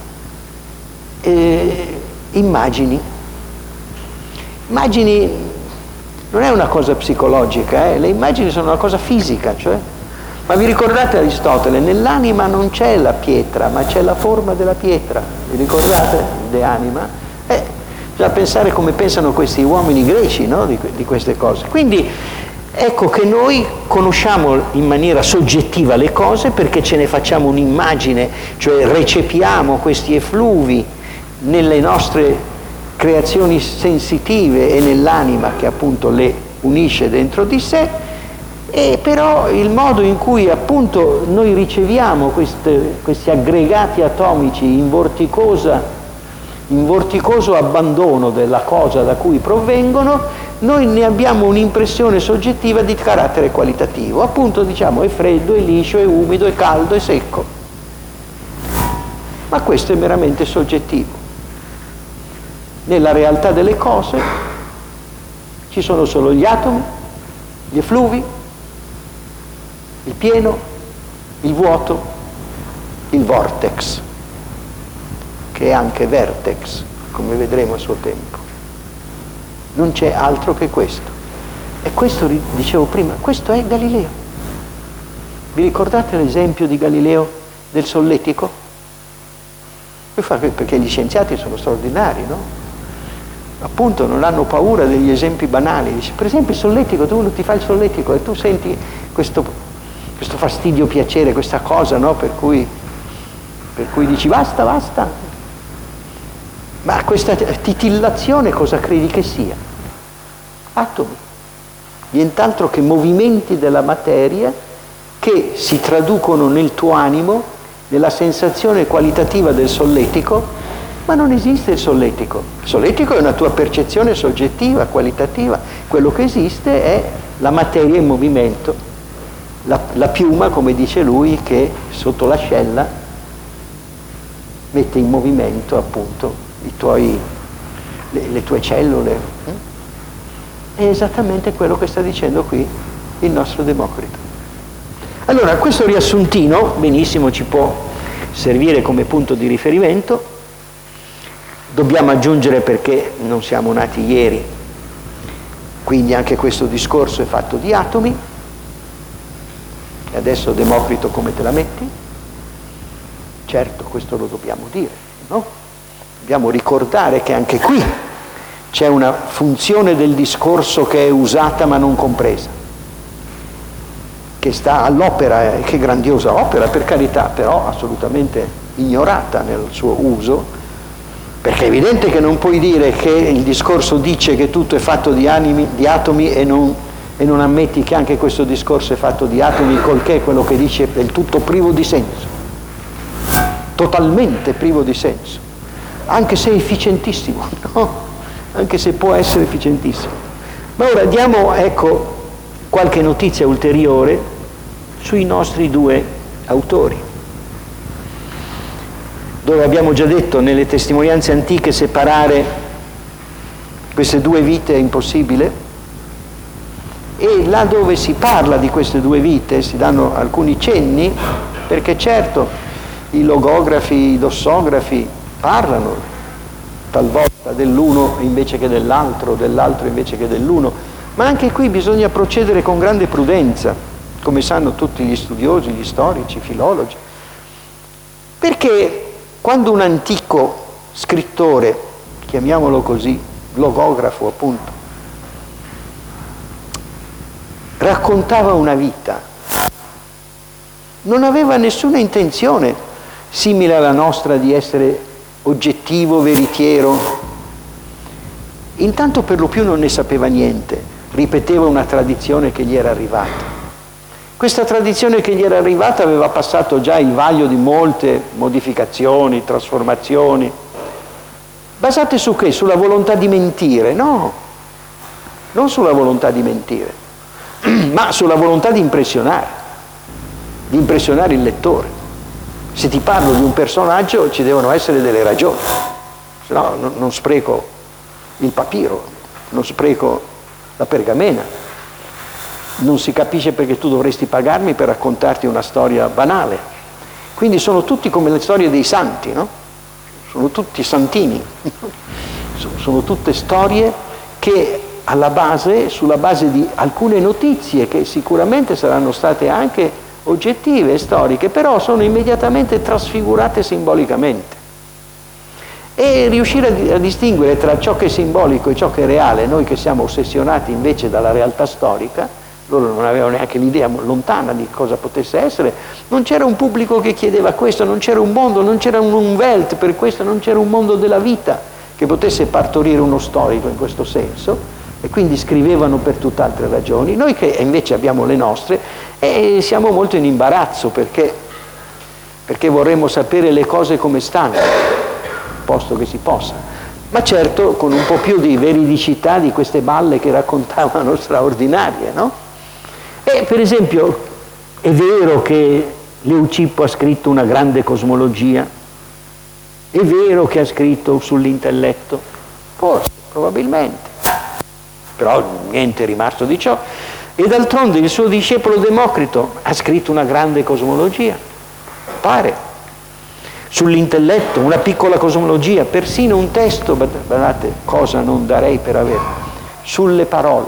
eh, immagini. Immagini non è una cosa psicologica, eh? Le immagini sono una cosa fisica, cioè. Ma vi ricordate Aristotele? Nell'anima non c'è la pietra, ma c'è la forma della pietra. Vi ricordate? De anima? Eh, bisogna pensare come pensano questi uomini greci, no? Di, di queste cose. Quindi ecco che noi conosciamo in maniera soggettiva le cose perché ce ne facciamo un'immagine, cioè recepiamo questi effluvi nelle nostre creazioni sensitive e nell'anima che appunto le unisce dentro di sé, e però il modo in cui appunto noi riceviamo queste, questi aggregati atomici in vorticosa, in vorticoso abbandono della cosa da cui provengono, noi ne abbiamo un'impressione soggettiva di carattere qualitativo, appunto diciamo è freddo, è liscio, è umido, è caldo, è secco. Ma questo è meramente soggettivo. Nella realtà delle cose ci sono solo gli atomi, gli effluvi, il pieno, il vuoto, il vortex, che è anche vertex, come vedremo a suo tempo. Non c'è altro che questo. E questo, dicevo prima, questo è Galileo. Vi ricordate l'esempio di Galileo del solletico? Perché gli scienziati sono straordinari, no? Appunto non hanno paura degli esempi banali. Dice, per esempio il solletico, tu ti fai il solletico e tu senti questo, questo fastidio piacere, questa cosa, no? Per cui, per cui dici basta, basta. Ma questa titillazione cosa credi che sia? Atomi, nient'altro che movimenti della materia che si traducono nel tuo animo, nella sensazione qualitativa del solletico, ma non esiste il solletico. Il solletico è una tua percezione soggettiva, qualitativa. Quello che esiste è la materia in movimento, la, la piuma, come dice lui, che sotto l'ascella mette in movimento appunto i tuoi, le, le tue cellule. È esattamente quello che sta dicendo qui il nostro Democrito. Allora, questo riassuntino, benissimo, ci può servire come punto di riferimento. Dobbiamo aggiungere, perché non siamo nati ieri, quindi anche questo discorso è fatto di atomi. E adesso Democrito come te la metti? Certo, questo lo dobbiamo dire, no? Dobbiamo ricordare che anche qui c'è una funzione del discorso che è usata ma non compresa, che sta all'opera, e che grandiosa opera per carità, però assolutamente ignorata nel suo uso, perché è evidente che non puoi dire che il discorso dice che tutto è fatto di, animi, di atomi e non, e non ammetti che anche questo discorso è fatto di atomi, colché quello che dice è del tutto privo di senso, totalmente privo di senso. Anche se è efficientissimo, no? Anche se può essere efficientissimo. Ma ora diamo, ecco, qualche notizia ulteriore sui nostri due autori, dove abbiamo già detto nelle testimonianze antiche separare queste due vite è impossibile, e là dove si parla di queste due vite si danno alcuni cenni, perché certo i logografi, i dossografi parlano talvolta dell'uno invece che dell'altro, dell'altro invece che dell'uno, ma anche qui bisogna procedere con grande prudenza, come sanno tutti gli studiosi, gli storici, i filologi, perché quando un antico scrittore, chiamiamolo così, logografo appunto, raccontava una vita, non aveva nessuna intenzione simile alla nostra di essere oggettivo, veritiero. Intanto per lo più non ne sapeva niente, ripeteva una tradizione che gli era arrivata. Questa tradizione che gli era arrivata aveva passato già il vaglio di molte modificazioni, trasformazioni, basate su che? Sulla volontà di mentire? No, non sulla volontà di mentire, ma sulla volontà di impressionare, di impressionare il lettore. Se ti parlo di un personaggio ci devono essere delle ragioni, se no non, non spreco il papiro, non spreco la pergamena. non si capisce perché tu dovresti pagarmi per raccontarti una storia banale. Quindi sono tutti come le storie dei santi, no? Sono tutti santini, sono tutte storie che alla base, sulla base di alcune notizie che sicuramente saranno state anche oggettive e storiche, però sono immediatamente trasfigurate simbolicamente. E riuscire a, a distinguere tra ciò che è simbolico e ciò che è reale, noi che siamo ossessionati invece dalla realtà storica, loro non avevano neanche l'idea lontana di cosa potesse essere, non c'era un pubblico che chiedeva questo, non c'era un mondo, non c'era un Umwelt per questo, non c'era un mondo della vita che potesse partorire uno storico in questo senso, e quindi scrivevano per tutt'altre ragioni. Noi che invece abbiamo le nostre e siamo molto in imbarazzo perché, perché vorremmo sapere le cose come stanno, posto che si possa, ma certo con un po' più di veridicità di queste balle che raccontavano straordinarie, no? E per esempio è vero che Leucippo ha scritto una grande cosmologia, è vero che ha scritto sull'intelletto, forse, probabilmente, però niente è rimasto di ciò. E d'altronde il suo discepolo Democrito ha scritto una grande cosmologia, pare, sull'intelletto, una piccola cosmologia, persino un testo, guardate cosa non darei per avere, sulle parole.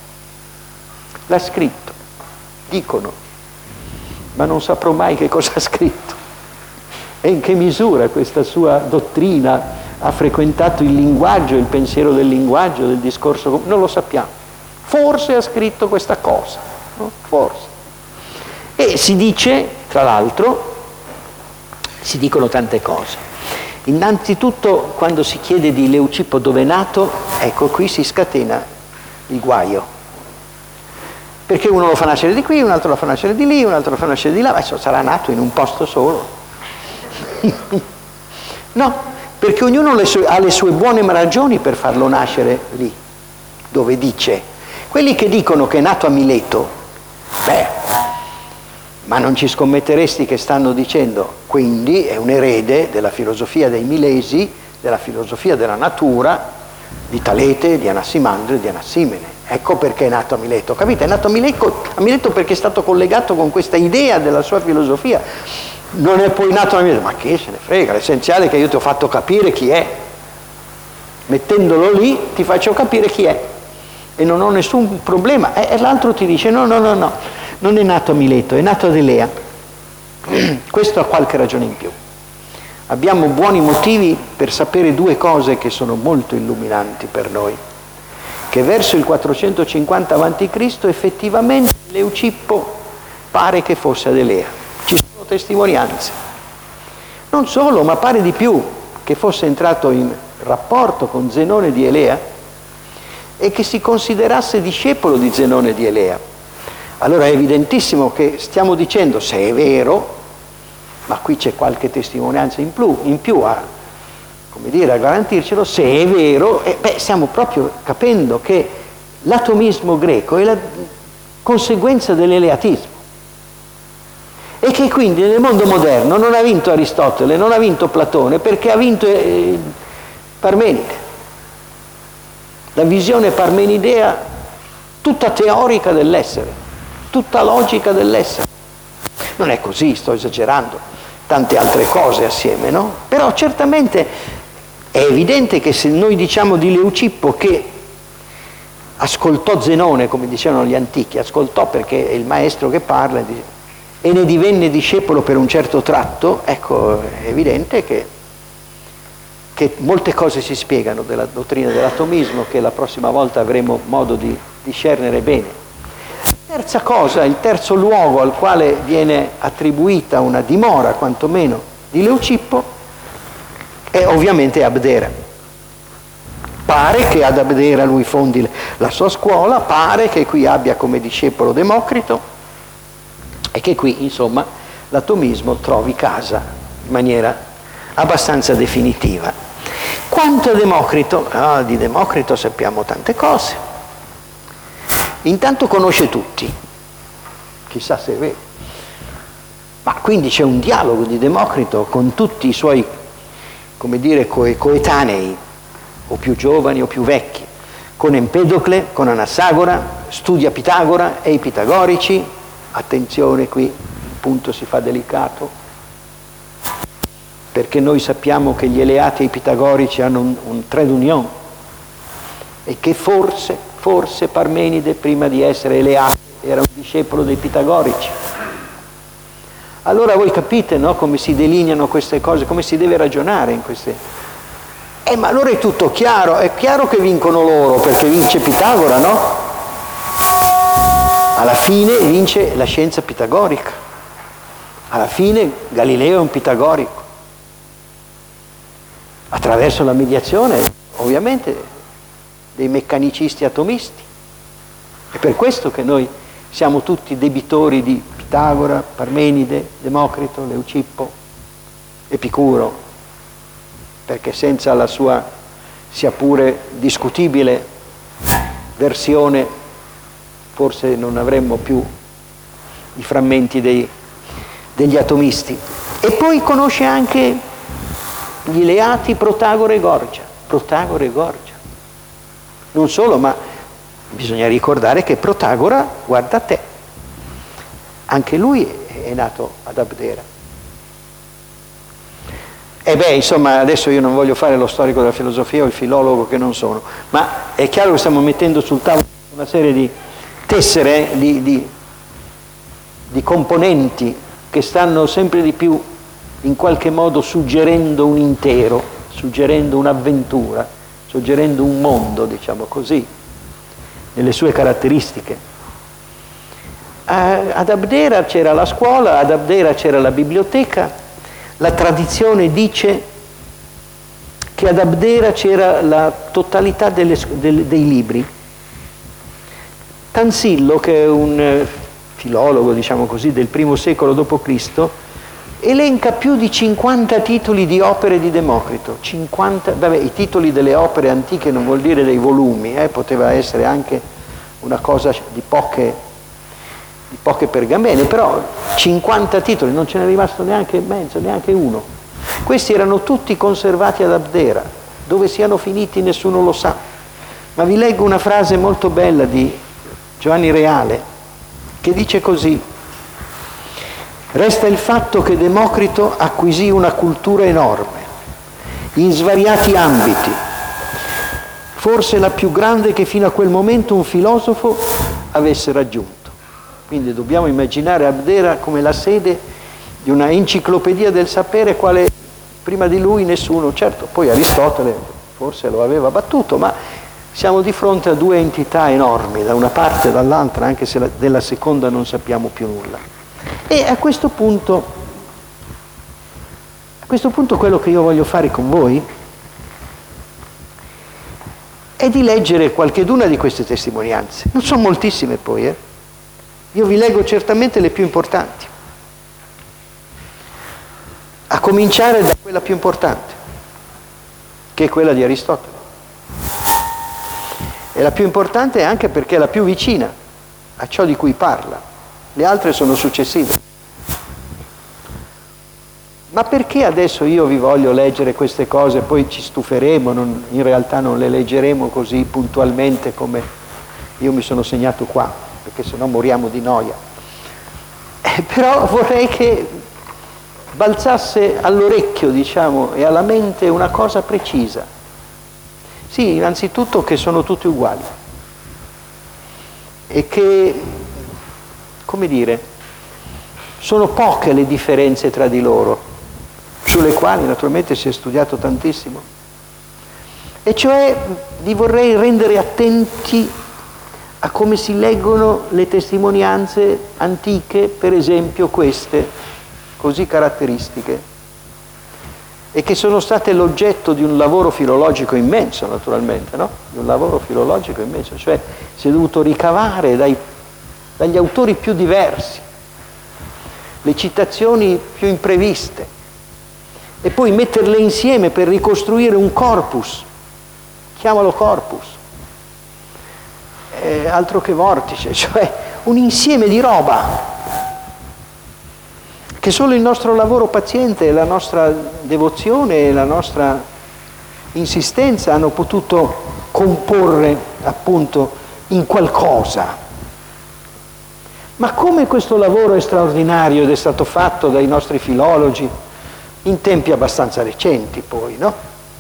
L'ha scritto, dicono, ma non saprò mai che cosa ha scritto e in che misura questa sua dottrina ha frequentato il linguaggio, il pensiero del linguaggio, del discorso, non lo sappiamo. Forse ha scritto questa cosa, no? Forse. E si dice, tra l'altro, si dicono tante cose. Innanzitutto, quando si chiede di Leucippo dove è nato, ecco, qui si scatena il guaio. Perché uno lo fa nascere di qui, un altro lo fa nascere di lì, un altro lo fa nascere di là, ma sarà nato in un posto solo. No, perché ognuno le sue, ha le sue buone ragioni per farlo nascere lì, dove dice. Quelli che dicono che è nato a Mileto, beh, ma non ci scommetteresti che stanno dicendo, quindi è un erede della filosofia dei Milesi, della filosofia della natura, di Talete, di Anassimandro e di Anassimene. Ecco perché è nato a Mileto, capite? È nato a Mileto, a Mileto perché è stato collegato con questa idea della sua filosofia. Non è poi nato a Mileto, ma che se ne frega, l'essenziale è che io ti ho fatto capire chi è. Mettendolo lì ti faccio capire chi è e non ho nessun problema. E, e l'altro ti dice no, no, no, no, non è nato a Mileto, è nato ad Elea. Questo ha qualche ragione in più. Abbiamo buoni motivi per sapere due cose che sono molto illuminanti per noi. Che verso il quattrocentocinquanta avanti Cristo effettivamente Leucippo pare che fosse ad Elea. Ci sono testimonianze. Non solo, ma pare di più che fosse entrato in rapporto con Zenone di Elea e che si considerasse discepolo di Zenone di Elea. Allora è evidentissimo che stiamo dicendo, se è vero, ma qui c'è qualche testimonianza in più, in più a come dire, a garantircelo, se è vero, eh, beh, stiamo proprio capendo che l'atomismo greco è la conseguenza dell'eleatismo e che quindi nel mondo moderno non ha vinto Aristotele, non ha vinto Platone, perché ha vinto eh, Parmenide. La visione parmenidea tutta teorica dell'essere, tutta logica dell'essere. Non è così, sto esagerando, tante altre cose assieme, no? Però certamente è evidente che se noi diciamo di Leucippo che ascoltò Zenone, come dicevano gli antichi, ascoltò perché è il maestro che parla e ne divenne discepolo per un certo tratto, ecco, è evidente che, che molte cose si spiegano della dottrina dell'atomismo che la prossima volta avremo modo di discernere bene. Terza cosa, il terzo luogo al quale viene attribuita una dimora, quantomeno, di Leucippo, è ovviamente Abdera. Pare che ad Abdera lui fondi la sua scuola, pare che qui abbia come discepolo Democrito e che qui, insomma, l'atomismo trovi casa in maniera abbastanza definitiva. Quanto a Democrito, ah, di Democrito sappiamo tante cose. Intanto conosce tutti, chissà se è vero, ma quindi c'è un dialogo di Democrito con tutti i suoi, come dire, coetanei, o più giovani o più vecchi, con Empedocle, con Anassagora, studia Pitagora e i pitagorici, attenzione qui, il punto si fa delicato, perché noi sappiamo che gli eleati e i pitagorici hanno un, un trait d'union e che forse, forse Parmenide prima di essere eleato era un discepolo dei pitagorici. Allora voi capite, no, come si delineano queste cose, come si deve ragionare in queste... Eh, ma allora è tutto chiaro, è chiaro che vincono loro, perché vince Pitagora, no? Alla fine vince la scienza pitagorica, alla fine Galileo è un pitagorico, attraverso la mediazione, ovviamente, dei meccanicisti atomisti. È per questo che noi siamo tutti debitori di Pitagora, Parmenide, Democrito, Leucippo, Epicuro, perché senza la sua, sia pure discutibile, versione forse non avremmo più i frammenti dei, degli atomisti. E poi conosce anche gli eleati Protagora e Gorgia. Protagora e Gorgia. Non solo, ma bisogna ricordare che Protagora, guarda te, anche lui è nato ad Abdera. E beh, insomma, adesso io non voglio fare lo storico della filosofia o il filologo che non sono, ma è chiaro che stiamo mettendo sul tavolo una serie di tessere, di, di, di componenti che stanno sempre di più in qualche modo suggerendo un intero, suggerendo un'avventura, suggerendo un mondo, diciamo così, nelle sue caratteristiche. Ad Abdera c'era la scuola, ad Abdera c'era la biblioteca, la tradizione dice che ad Abdera c'era la totalità delle, delle, dei libri. Tansillo, che è un filologo, diciamo così, del primo secolo dopo Cristo, elenca più di cinquanta titoli di opere di Democrito. cinquanta, vabbè, i titoli delle opere antiche non vuol dire dei volumi, eh, poteva essere anche una cosa di poche, di poche pergamene, però cinquanta titoli, non ce n'è rimasto neanche mezzo, neanche uno. Questi erano tutti conservati ad Abdera, dove siano finiti nessuno lo sa. Ma vi leggo una frase molto bella di Giovanni Reale, che dice così: resta il fatto che Democrito acquisì una cultura enorme, in svariati ambiti, forse la più grande che fino a quel momento un filosofo avesse raggiunto. Quindi dobbiamo immaginare Abdera come la sede di una enciclopedia del sapere, quale prima di lui nessuno, certo, poi Aristotele forse lo aveva battuto, ma siamo di fronte a due entità enormi, da una parte e dall'altra, anche se la, della seconda non sappiamo più nulla. E a questo punto, a questo punto quello che io voglio fare con voi è di leggere qualcheduna di queste testimonianze. Non sono moltissime poi, eh. Io vi leggo certamente le più importanti, a cominciare da quella più importante, che è quella di Aristotele. E la più importante anche perché è la più vicina a ciò di cui parla. Le altre sono successive. Ma perché adesso io vi voglio leggere queste cose, poi ci stuferemo, non, in realtà non le leggeremo così puntualmente come io mi sono segnato qua, perché sennò moriamo di noia. Eh, però vorrei che balzasse all'orecchio, diciamo, e alla mente una cosa precisa. Sì, innanzitutto che sono tutti uguali e che, come dire, sono poche le differenze tra di loro, sulle quali naturalmente si è studiato tantissimo. E cioè vi vorrei rendere attenti a come si leggono le testimonianze antiche, per esempio queste, così caratteristiche, e che sono state l'oggetto di un lavoro filologico immenso, naturalmente, no? Di un lavoro filologico immenso, cioè si è dovuto ricavare dai, dagli autori più diversi le citazioni più impreviste e poi metterle insieme per ricostruire un corpus, chiamalo corpus, eh, altro che vortice, cioè un insieme di roba che solo il nostro lavoro paziente, la nostra devozione e la nostra insistenza hanno potuto comporre appunto in qualcosa. Ma come questo lavoro è straordinario ed è stato fatto dai nostri filologi in tempi abbastanza recenti poi, no?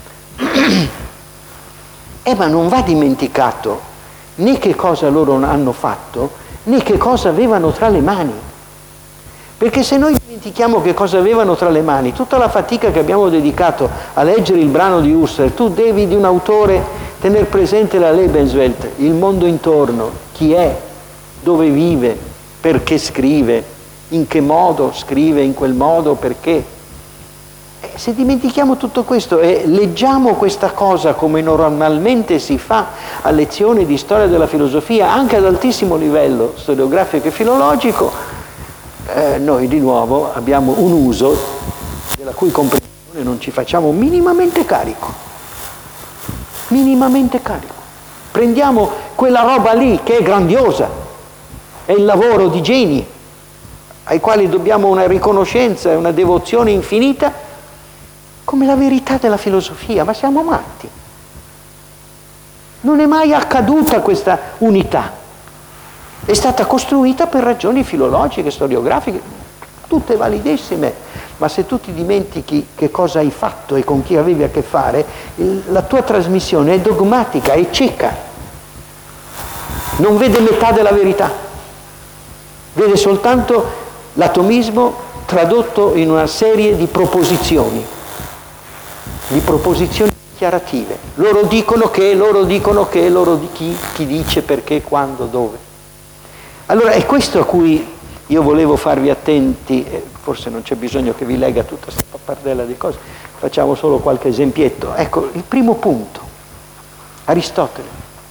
Eh, ma non va dimenticato né che cosa loro hanno fatto, né che cosa avevano tra le mani. Perché se noi dimentichiamo che cosa avevano tra le mani, tutta la fatica che abbiamo dedicato a leggere il brano di Husserl, tu devi di un autore tenere presente la Lebenswelt, il mondo intorno, chi è, dove vive, perché scrive, in che modo scrive in quel modo, perché. Eh, se dimentichiamo tutto questo e leggiamo questa cosa come normalmente si fa a lezioni di storia della filosofia, anche ad altissimo livello storiografico e filologico, eh, noi di nuovo abbiamo un uso della cui comprensione non ci facciamo minimamente carico. Minimamente carico. Prendiamo quella roba lì che è grandiosa, è il lavoro di geni ai quali dobbiamo una riconoscenza e una devozione infinita, come la verità della filosofia. Ma siamo matti. Non è mai accaduta questa unità. È stata costruita per ragioni filologiche, storiografiche, tutte validissime. Ma se tu ti dimentichi che cosa hai fatto e con chi avevi a che fare, la tua trasmissione è dogmatica, è cieca. Non vede metà della verità. Vede soltanto l'atomismo tradotto in una serie di proposizioni, di proposizioni dichiarative. Loro dicono che, loro dicono che, loro di chi, chi dice, perché, quando, dove. Allora è questo a cui io volevo farvi attenti, eh, forse non c'è bisogno che vi legga tutta questa pappardella di cose, facciamo solo qualche esempietto. Ecco, il primo punto, Aristotele.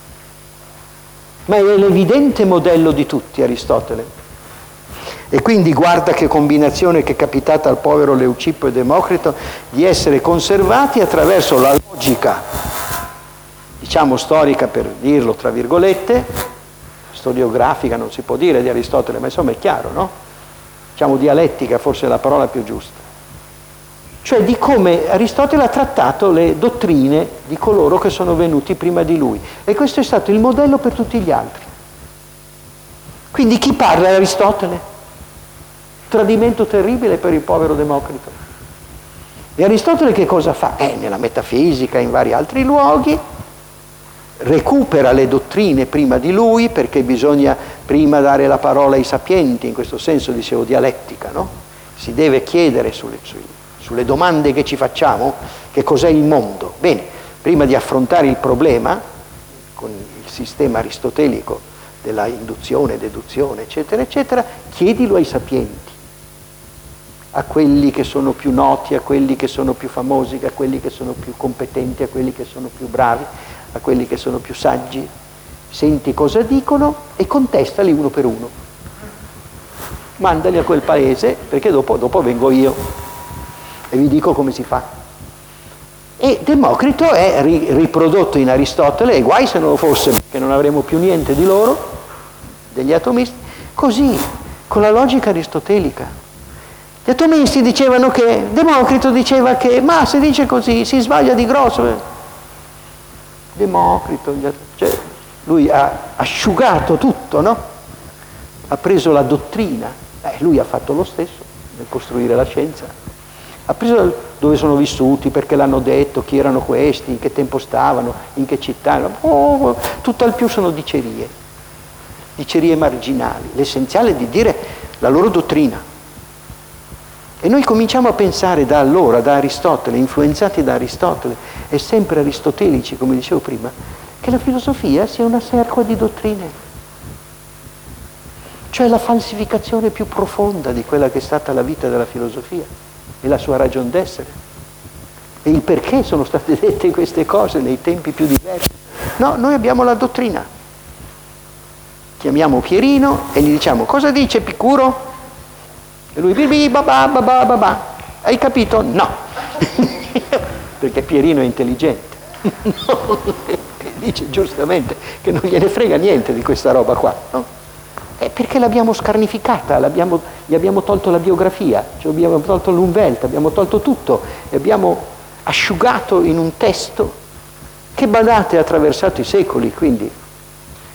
Ma è l'evidente modello di tutti, Aristotele. E quindi guarda che combinazione che è capitata al povero Leucippo e Democrito di essere conservati attraverso la logica, diciamo storica per dirlo tra virgolette, storiografica non si può dire di Aristotele, ma insomma è chiaro, no? Diciamo dialettica, forse è la parola più giusta. Cioè di come Aristotele ha trattato le dottrine di coloro che sono venuti prima di lui. E questo è stato il modello per tutti gli altri. Quindi chi parla è Aristotele. Tradimento terribile per il povero Democrito. E Aristotele che cosa fa? Eh, nella metafisica e in vari altri luoghi recupera le dottrine prima di lui, perché bisogna prima dare la parola ai sapienti, in questo senso dicevo dialettica, no? Si deve chiedere sulle, sulle domande che ci facciamo che cos'è il mondo. Bene, prima di affrontare il problema con il sistema aristotelico della induzione, deduzione, eccetera, eccetera, chiedilo ai sapienti, a quelli che sono più noti, a quelli che sono più famosi, a quelli che sono più competenti, a quelli che sono più bravi, a quelli che sono più saggi. Senti cosa dicono e contestali uno per uno. Mandali a quel paese, perché dopo, dopo vengo io e vi dico come si fa. E Democrito è ri- riprodotto in Aristotele, e guai se non lo fosse, perché non avremo più niente di loro, degli atomisti, così, con la logica aristotelica. Gli atomisti dicevano che, Democrito diceva che, ma se dice così si sbaglia di grosso. Democrito, cioè, lui ha asciugato tutto, no? Ha preso la dottrina, eh, lui ha fatto lo stesso nel costruire la scienza. Ha preso dove sono vissuti, perché l'hanno detto, chi erano questi, in che tempo stavano, in che città. Oh, tutto al più sono dicerie, dicerie marginali. L'essenziale è di dire la loro dottrina. E noi cominciamo a pensare da allora, da Aristotele, influenzati da Aristotele e sempre aristotelici, come dicevo prima, che la filosofia sia una serqua di dottrine, cioè la falsificazione più profonda di quella che è stata la vita della filosofia e la sua ragion d'essere e il perché sono state dette queste cose nei tempi più diversi. No, noi abbiamo la dottrina, chiamiamo Pierino e gli diciamo cosa dice Epicuro? E lui bibi babà babà babà. Hai capito? No. Perché Pierino è intelligente. No. Dice giustamente che non gliene frega niente di questa roba qua, no? È perché l'abbiamo scarnificata, l'abbiamo, gli abbiamo tolto la biografia, cioè abbiamo tolto l'Umwelt, abbiamo tolto tutto e abbiamo asciugato in un testo che, badate, ha attraversato i secoli, quindi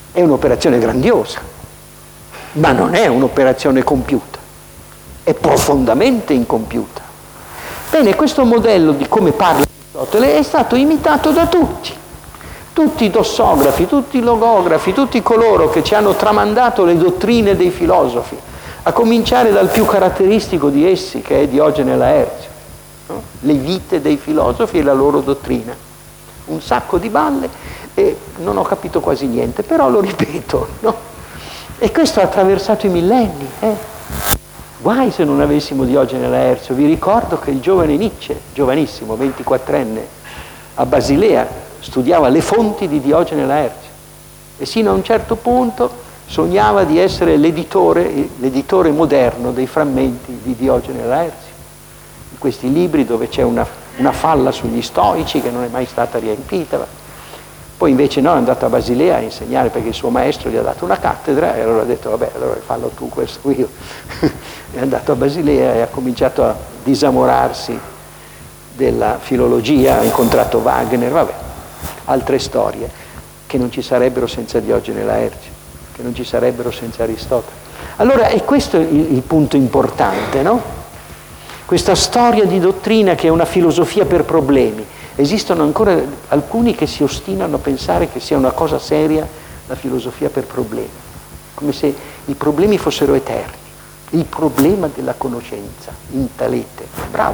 È un'operazione grandiosa, ma non è un'operazione compiuta, è profondamente incompiuta. Bene, questo modello di come parla Aristotele è stato imitato da tutti. Tutti i dossografi, tutti i logografi, tutti coloro che ci hanno tramandato le dottrine dei filosofi, a cominciare dal più caratteristico di essi, che è Diogene Laerzio, no? Le vite dei filosofi e la loro dottrina. Un sacco di balle e non ho capito quasi niente, però lo ripeto, no? E questo ha attraversato i millenni, eh? Guai se non avessimo Diogene Laerzio. Vi ricordo che il giovane Nietzsche, giovanissimo, ventiquattrenne, a Basilea, studiava le fonti di Diogene Laerzio e sino a un certo punto sognava di essere l'editore, l'editore moderno dei frammenti di Diogene Laerzio, in questi libri dove c'è una, una falla sugli stoici che non è mai stata riempita. Poi invece no, è andato a Basilea a insegnare perché il suo maestro gli ha dato una cattedra e allora ha detto vabbè, allora fallo tu questo io. È andato a Basilea e ha cominciato a disamorarsi della filologia, ha incontrato Wagner, vabbè, altre storie che non ci sarebbero senza Diogene Laerzio, che non ci sarebbero senza Aristotele. Allora è questo il, il punto importante, no? Questa storia di dottrina che è una filosofia per problemi. Esistono ancora alcuni che si ostinano a pensare che sia una cosa seria la filosofia per problemi, come se i problemi fossero eterni. Il problema della conoscenza, intelete, bravo.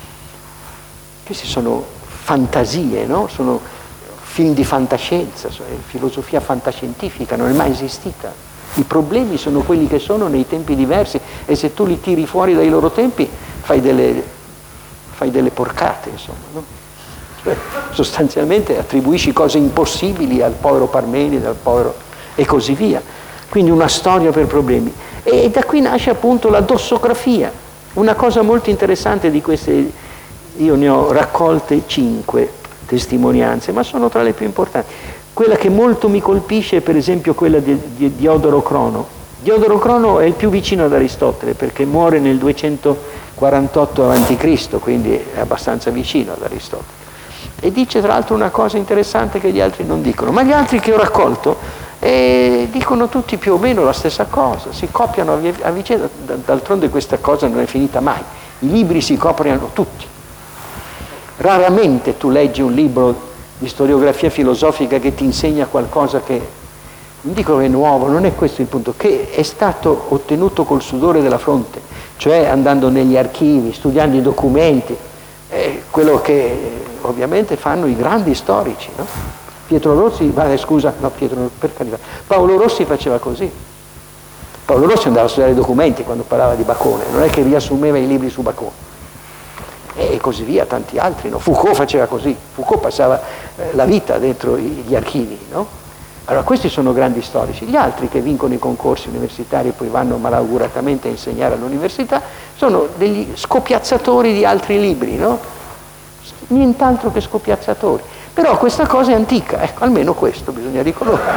Queste sono fantasie, no? Sono film di fantascienza, filosofia fantascientifica, non è mai esistita. I problemi sono quelli che sono nei tempi diversi e se tu li tiri fuori dai loro tempi fai delle, fai delle porcate, insomma, no? Cioè, sostanzialmente attribuisci cose impossibili al povero Parmenide, al povero e così via. Quindi una storia per problemi. E da qui nasce appunto la dossografia. Una cosa molto interessante di queste, io ne ho raccolte cinque testimonianze, ma sono tra le più importanti. Quella che molto mi colpisce è per esempio quella di, di Diodoro Crono. Diodoro Crono è il più vicino ad Aristotele perché muore nel duecentoquarantotto avanti Cristo, quindi è abbastanza vicino ad Aristotele. E dice tra l'altro una cosa interessante che gli altri non dicono, ma gli altri che ho raccolto eh, dicono tutti più o meno la stessa cosa, si copiano a vicenda, d'altronde questa cosa non è finita mai, i libri si copiano tutti. Raramente tu leggi un libro di storiografia filosofica che ti insegna qualcosa che, non dico che è nuovo, non è questo il punto, che è stato ottenuto col sudore della fronte, cioè andando negli archivi, studiando i documenti, eh, quello che ovviamente fanno i grandi storici, no? Pietro Rossi, vale, scusa, no, Pietro, per carità, Paolo Rossi faceva così. Paolo Rossi andava a studiare i documenti quando parlava di Bacone, non è che riassumeva i libri su Bacone. E così via, tanti altri, no? Foucault faceva così, Foucault passava eh, la vita dentro gli archivi, no? Allora questi sono grandi storici. Gli altri che vincono i concorsi universitari e poi vanno malauguratamente a insegnare all'università sono degli scopiazzatori di altri libri, no? Nient'altro che scopiazzatori. Però questa cosa è antica, ecco, almeno questo bisogna riconoscere.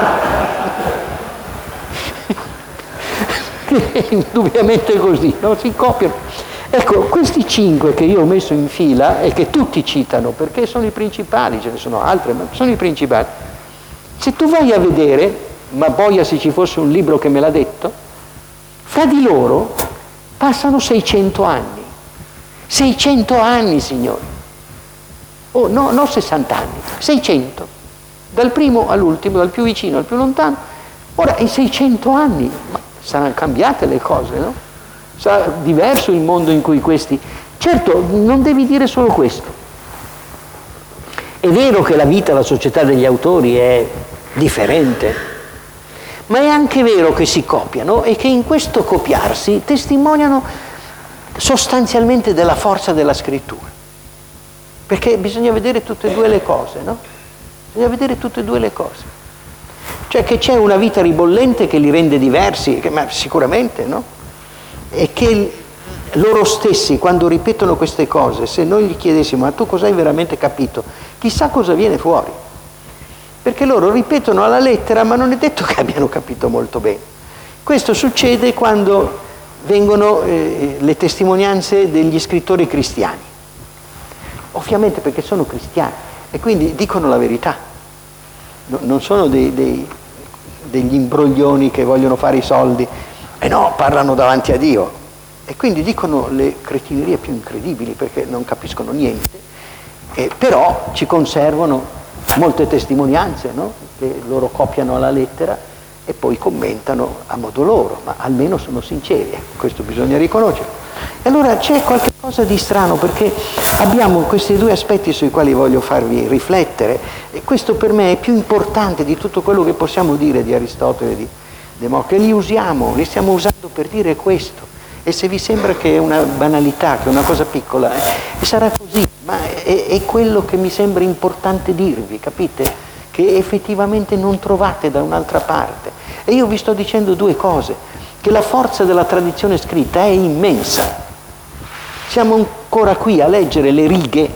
È indubbiamente così, no? Si copiano. Ecco, questi cinque che io ho messo in fila e che tutti citano, perché sono i principali, ce ne sono altre, ma sono i principali. Se tu vai a vedere, ma boia se ci fosse un libro che me l'ha detto, fra di loro passano seicento anni. seicento anni, signori. Oh, no, no sessanta anni, seicento. Dal primo all'ultimo, dal più vicino al più lontano. Ora, in seicento anni, ma saranno cambiate le cose, no? Sarà diverso il mondo in cui questi... Certo, non devi dire solo questo. È vero che la vita, la società degli autori è differente, ma è anche vero che si copiano e che in questo copiarsi testimoniano sostanzialmente della forza della scrittura. Perché bisogna vedere tutte e due le cose, no? Bisogna vedere tutte e due le cose. Cioè che c'è una vita ribollente che li rende diversi, che, ma sicuramente, no? E che loro stessi, quando ripetono queste cose, se noi gli chiedessimo ma tu cosa hai veramente capito, chissà cosa viene fuori, perché loro ripetono alla lettera ma non è detto che abbiano capito molto bene. Questo succede quando vengono eh, le testimonianze degli scrittori cristiani, ovviamente perché sono cristiani e quindi dicono la verità, no, non sono dei, dei degli imbroglioni che vogliono fare i soldi, e no, parlano davanti a Dio, e quindi dicono le cretinerie più incredibili perché non capiscono niente, e però ci conservano molte testimonianze, no? Che loro copiano alla lettera e poi commentano a modo loro, ma almeno sono sinceri, questo bisogna riconoscerlo. E allora c'è qualcosa di strano, perché abbiamo questi due aspetti sui quali voglio farvi riflettere, e questo per me è più importante di tutto quello che possiamo dire di Aristotele e di Democrito, e li usiamo, li stiamo usando per dire questo, e se vi sembra che è una banalità, che è una cosa piccola, eh, sarà così, ma è, è quello che mi sembra importante dirvi, capite? Che effettivamente non trovate da un'altra parte. E io vi sto dicendo due cose, che la forza della tradizione scritta è immensa. Siamo ancora qui a leggere le righe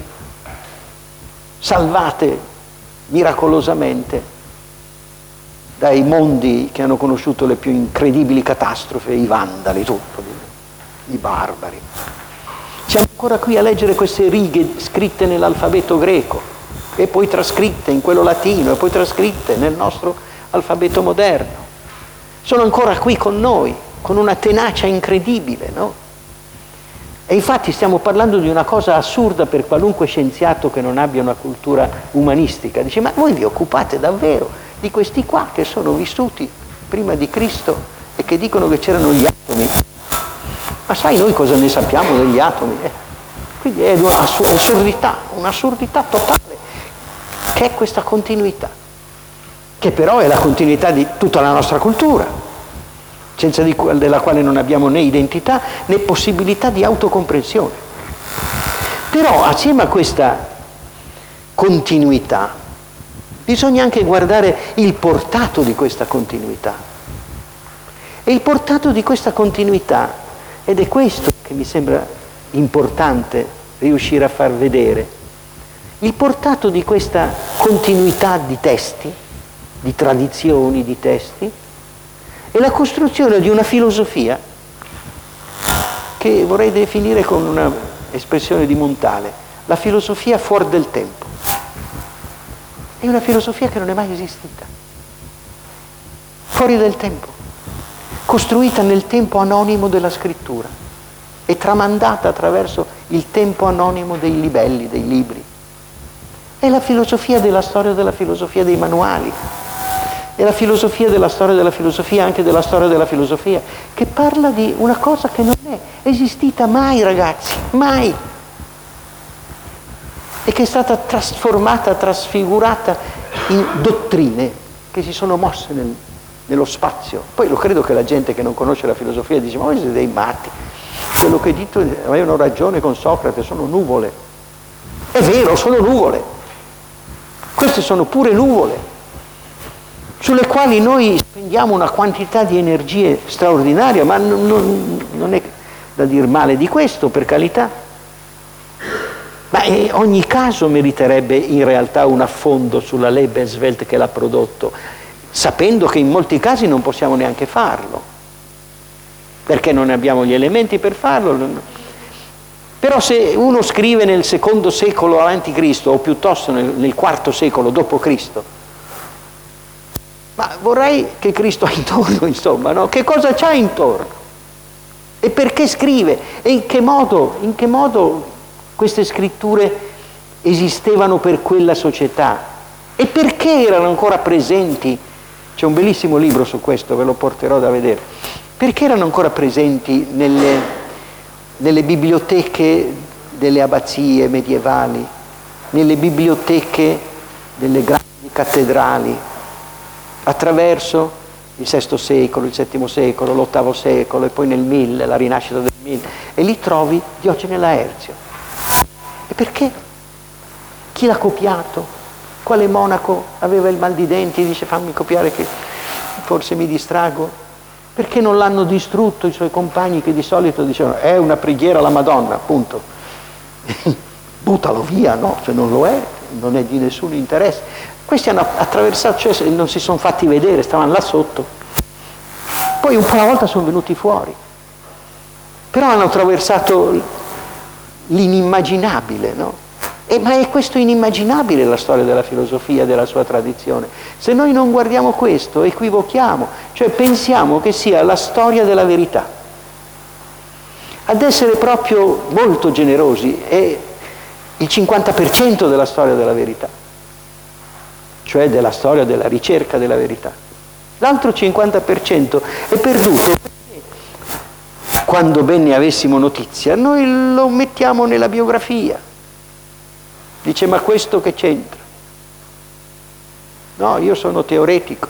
salvate miracolosamente dai mondi che hanno conosciuto le più incredibili catastrofi, i vandali, tutto, i barbari. Siamo ancora qui a leggere queste righe scritte nell'alfabeto greco e poi trascritte in quello latino e poi trascritte nel nostro alfabeto moderno. Sono ancora qui con noi, con una tenacia incredibile, no? E infatti stiamo parlando di una cosa assurda per qualunque scienziato che non abbia una cultura umanistica. Dice, ma voi vi occupate davvero di questi qua che sono vissuti prima di Cristo e che dicono che c'erano gli atomi? Ma sai noi cosa ne sappiamo degli atomi? Eh? Quindi è un'assurdità, un'assurdità totale, che è questa continuità, che però è la continuità di tutta la nostra cultura, senza di, della quale non abbiamo né identità né possibilità di autocomprensione. Però assieme a questa continuità bisogna anche guardare il portato di questa continuità. E il portato di questa continuità, ed è questo che mi sembra importante riuscire a far vedere, il portato di questa continuità di testi, di tradizioni, di testi, è la costruzione di una filosofia che vorrei definire con una espressione di Montale, la filosofia fuori del tempo. È una filosofia che non è mai esistita, fuori del tempo, costruita nel tempo anonimo della scrittura e tramandata attraverso il tempo anonimo dei libelli, dei libri. È la filosofia della storia della filosofia dei manuali, è la filosofia della storia della filosofia, anche della storia della filosofia, che parla di una cosa che non è esistita mai, ragazzi, mai, e che è stata trasformata, trasfigurata in dottrine che si sono mosse nel, nello spazio. Poi lo credo che la gente che non conosce la filosofia dice, ma voi siete dei matti, quello che dito avevano ragione con Socrate, sono nuvole. È vero, sono nuvole, queste sono pure nuvole, sulle quali noi spendiamo una quantità di energie straordinaria, ma non, non, non è da dir male di questo, per carità, ma in ogni caso meriterebbe in realtà un affondo sulla Lebenswelt che l'ha prodotto, sapendo che in molti casi non possiamo neanche farlo, perché non abbiamo gli elementi per farlo. Però se uno scrive nel secondo secolo avanti Cristo, o piuttosto nel, nel quarto secolo dopo Cristo, ma vorrei che Cristo ha intorno, insomma, no? Che cosa c'ha intorno? E perché scrive? E in che modo, in che modo queste scritture esistevano per quella società? E perché erano ancora presenti? C'è un bellissimo libro su questo, ve lo porterò da vedere. Perché erano ancora presenti nelle, nelle biblioteche delle abbazie medievali, nelle biblioteche delle grandi cattedrali, attraverso il sesto secolo, il settimo secolo, l'ottavo secolo e poi nel mille, la rinascita del mille, e lì trovi Diogene Laerzio. E perché? Chi l'ha copiato? Quale monaco aveva il mal di denti e dice fammi copiare che forse mi distrago? Perché non l'hanno distrutto i suoi compagni che di solito dicevano è una preghiera alla Madonna, appunto. Buttalo via, no? Cioè non lo è, non è di nessun interesse. Questi hanno attraversato, cioè non si sono fatti vedere, stavano là sotto. Poi un po' alla volta sono venuti fuori. Però hanno attraversato l'inimmaginabile, no? E, ma è questo inimmaginabile, la storia della filosofia, della sua tradizione. Se noi non guardiamo questo, equivochiamo, cioè pensiamo che sia la storia della verità. Ad essere proprio molto generosi è il cinquanta per cento della storia della verità, cioè della storia della ricerca della verità. L'altro cinquanta per cento è perduto perché quando ben ne avessimo notizia noi lo mettiamo nella biografia. Dice, ma questo che c'entra? No, io sono teoretico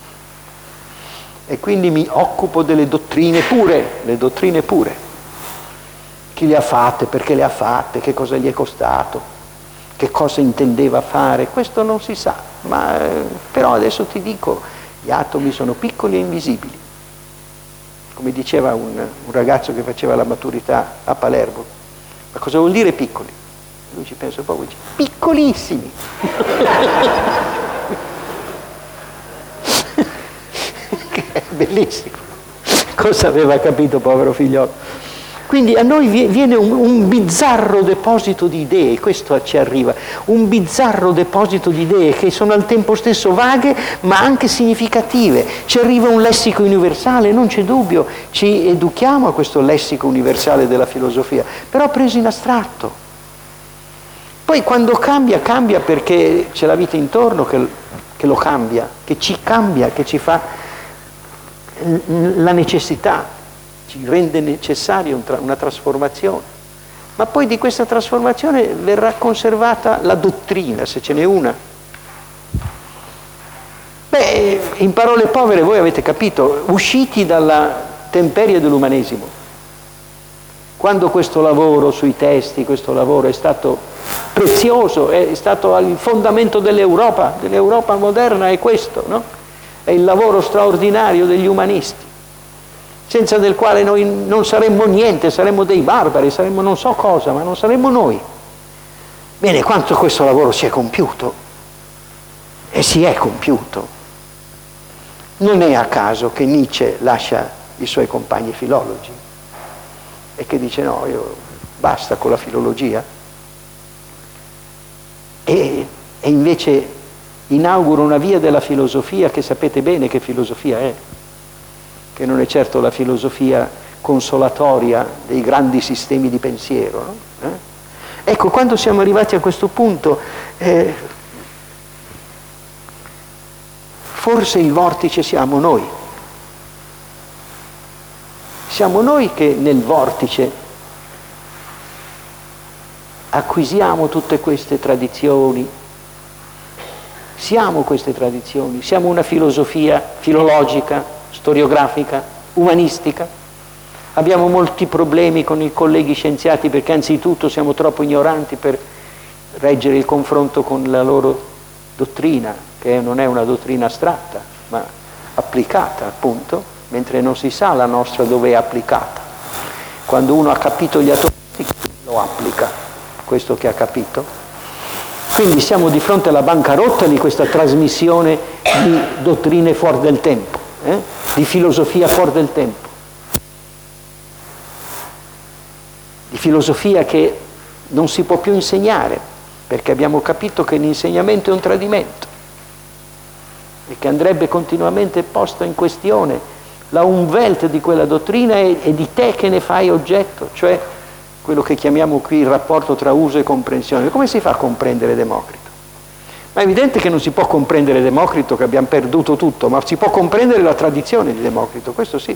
e quindi mi occupo delle dottrine pure, le dottrine pure. Chi le ha fatte, perché le ha fatte, che cosa gli è costato, che cosa intendeva fare, questo non si sa, ma eh, però adesso ti dico, gli atomi sono piccoli e invisibili. Come diceva un, un ragazzo che faceva la maturità a Palermo, ma cosa vuol dire piccoli? Lui ci pensa un po', dice, piccolissimi. Che è bellissimo. Cosa aveva capito, povero figliolo? Quindi a noi viene un, un bizzarro deposito di idee, questo ci arriva, un bizzarro deposito di idee che sono al tempo stesso vaghe ma anche significative. Ci arriva un lessico universale, non c'è dubbio, ci educhiamo a questo lessico universale della filosofia, però preso in astratto. Poi quando cambia, cambia perché c'è la vita intorno che, che lo cambia, che ci cambia, che ci fa la necessità, ci rende necessaria un tra, una trasformazione. Ma poi di questa trasformazione verrà conservata la dottrina, se ce n'è una. Beh, in parole povere voi avete capito, usciti dalla temperie dell'umanesimo, quando questo lavoro sui testi, questo lavoro è stato prezioso, è stato al fondamento dell'Europa, dell'Europa moderna, è questo, no? È il lavoro straordinario degli umanisti, senza del quale noi non saremmo niente, saremmo dei barbari, saremmo non so cosa, ma non saremmo noi. Bene, quanto questo lavoro si è compiuto, e si è compiuto, non è a caso che Nietzsche lascia i suoi compagni filologi e che dice no, io basta con la filologia, e, e invece inaugura una via della filosofia che sapete bene che filosofia è, che non è certo la filosofia consolatoria dei grandi sistemi di pensiero, no? eh? Ecco, quando siamo arrivati a questo punto, eh, forse il vortice siamo noi. Siamo noi che nel vortice acquisiamo tutte queste tradizioni, siamo queste tradizioni, siamo una filosofia filologica, storiografica, umanistica. Abbiamo molti problemi con i colleghi scienziati perché anzitutto siamo troppo ignoranti per reggere il confronto con la loro dottrina, che non è una dottrina astratta, ma applicata appunto, mentre non si sa la nostra dove è applicata. Quando uno ha capito gli atomi, lo applica, questo che ha capito. Quindi siamo di fronte alla bancarotta di questa trasmissione di dottrine fuori del tempo, eh? di filosofia fuori del tempo, di filosofia che non si può più insegnare, perché abbiamo capito che l'insegnamento è un tradimento e che andrebbe continuamente posta in questione la Umwelt di quella dottrina e, e di te che ne fai oggetto, cioè quello che chiamiamo qui il rapporto tra uso e comprensione. Come si fa a comprendere Democrito? Ma è evidente che non si può comprendere Democrito, che abbiamo perduto tutto, ma si può comprendere la tradizione di Democrito, questo sì.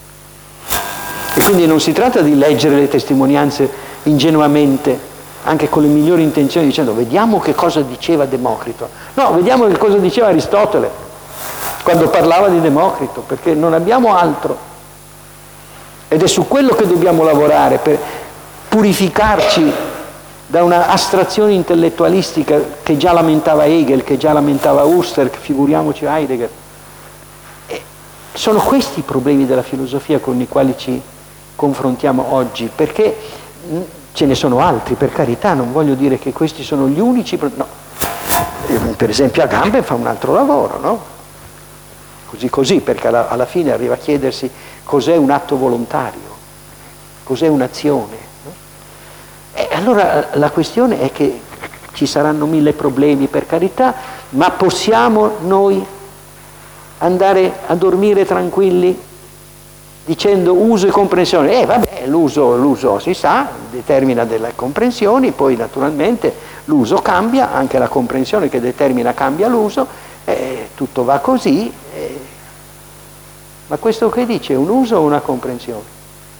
E quindi non si tratta di leggere le testimonianze ingenuamente, anche con le migliori intenzioni, dicendo vediamo che cosa diceva Democrito. No, vediamo che cosa diceva Aristotele quando parlava di Democrito, perché non abbiamo altro. Ed è su quello che dobbiamo lavorare per purificarci da una astrazione intellettualistica che già lamentava Hegel, che già lamentava Husserl, figuriamoci Heidegger. E sono questi i problemi della filosofia con i quali ci confrontiamo oggi, perché ce ne sono altri, per carità, non voglio dire che questi sono gli unici, no. Per esempio Agamben fa un altro lavoro, no? Così così, perché alla, alla fine arriva a chiedersi cos'è un atto volontario, cos'è un'azione. No? E allora la questione è che ci saranno mille problemi, per carità, ma possiamo noi andare a dormire tranquilli dicendo uso e comprensione? Eh vabbè, l'uso, l'uso si sa, determina delle comprensioni, poi naturalmente l'uso cambia, anche la comprensione che determina cambia l'uso, eh, tutto va così. Eh. Ma questo che dice, un uso o una comprensione?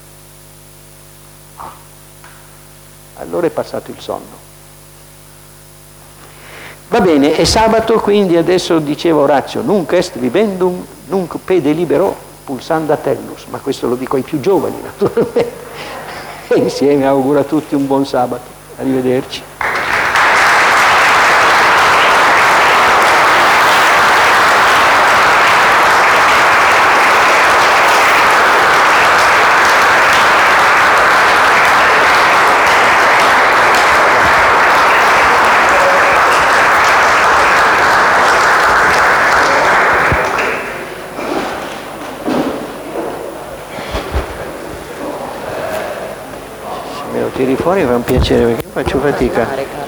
Allora è passato il sonno. Va bene, è sabato, quindi adesso diceva Orazio, nunc est vivendum, nunc pede libero pulsanda tellus, ma questo lo dico ai più giovani naturalmente. E insieme auguro a tutti un buon sabato. Arrivederci. Tiri fuori, fa un piacere perché faccio fatica.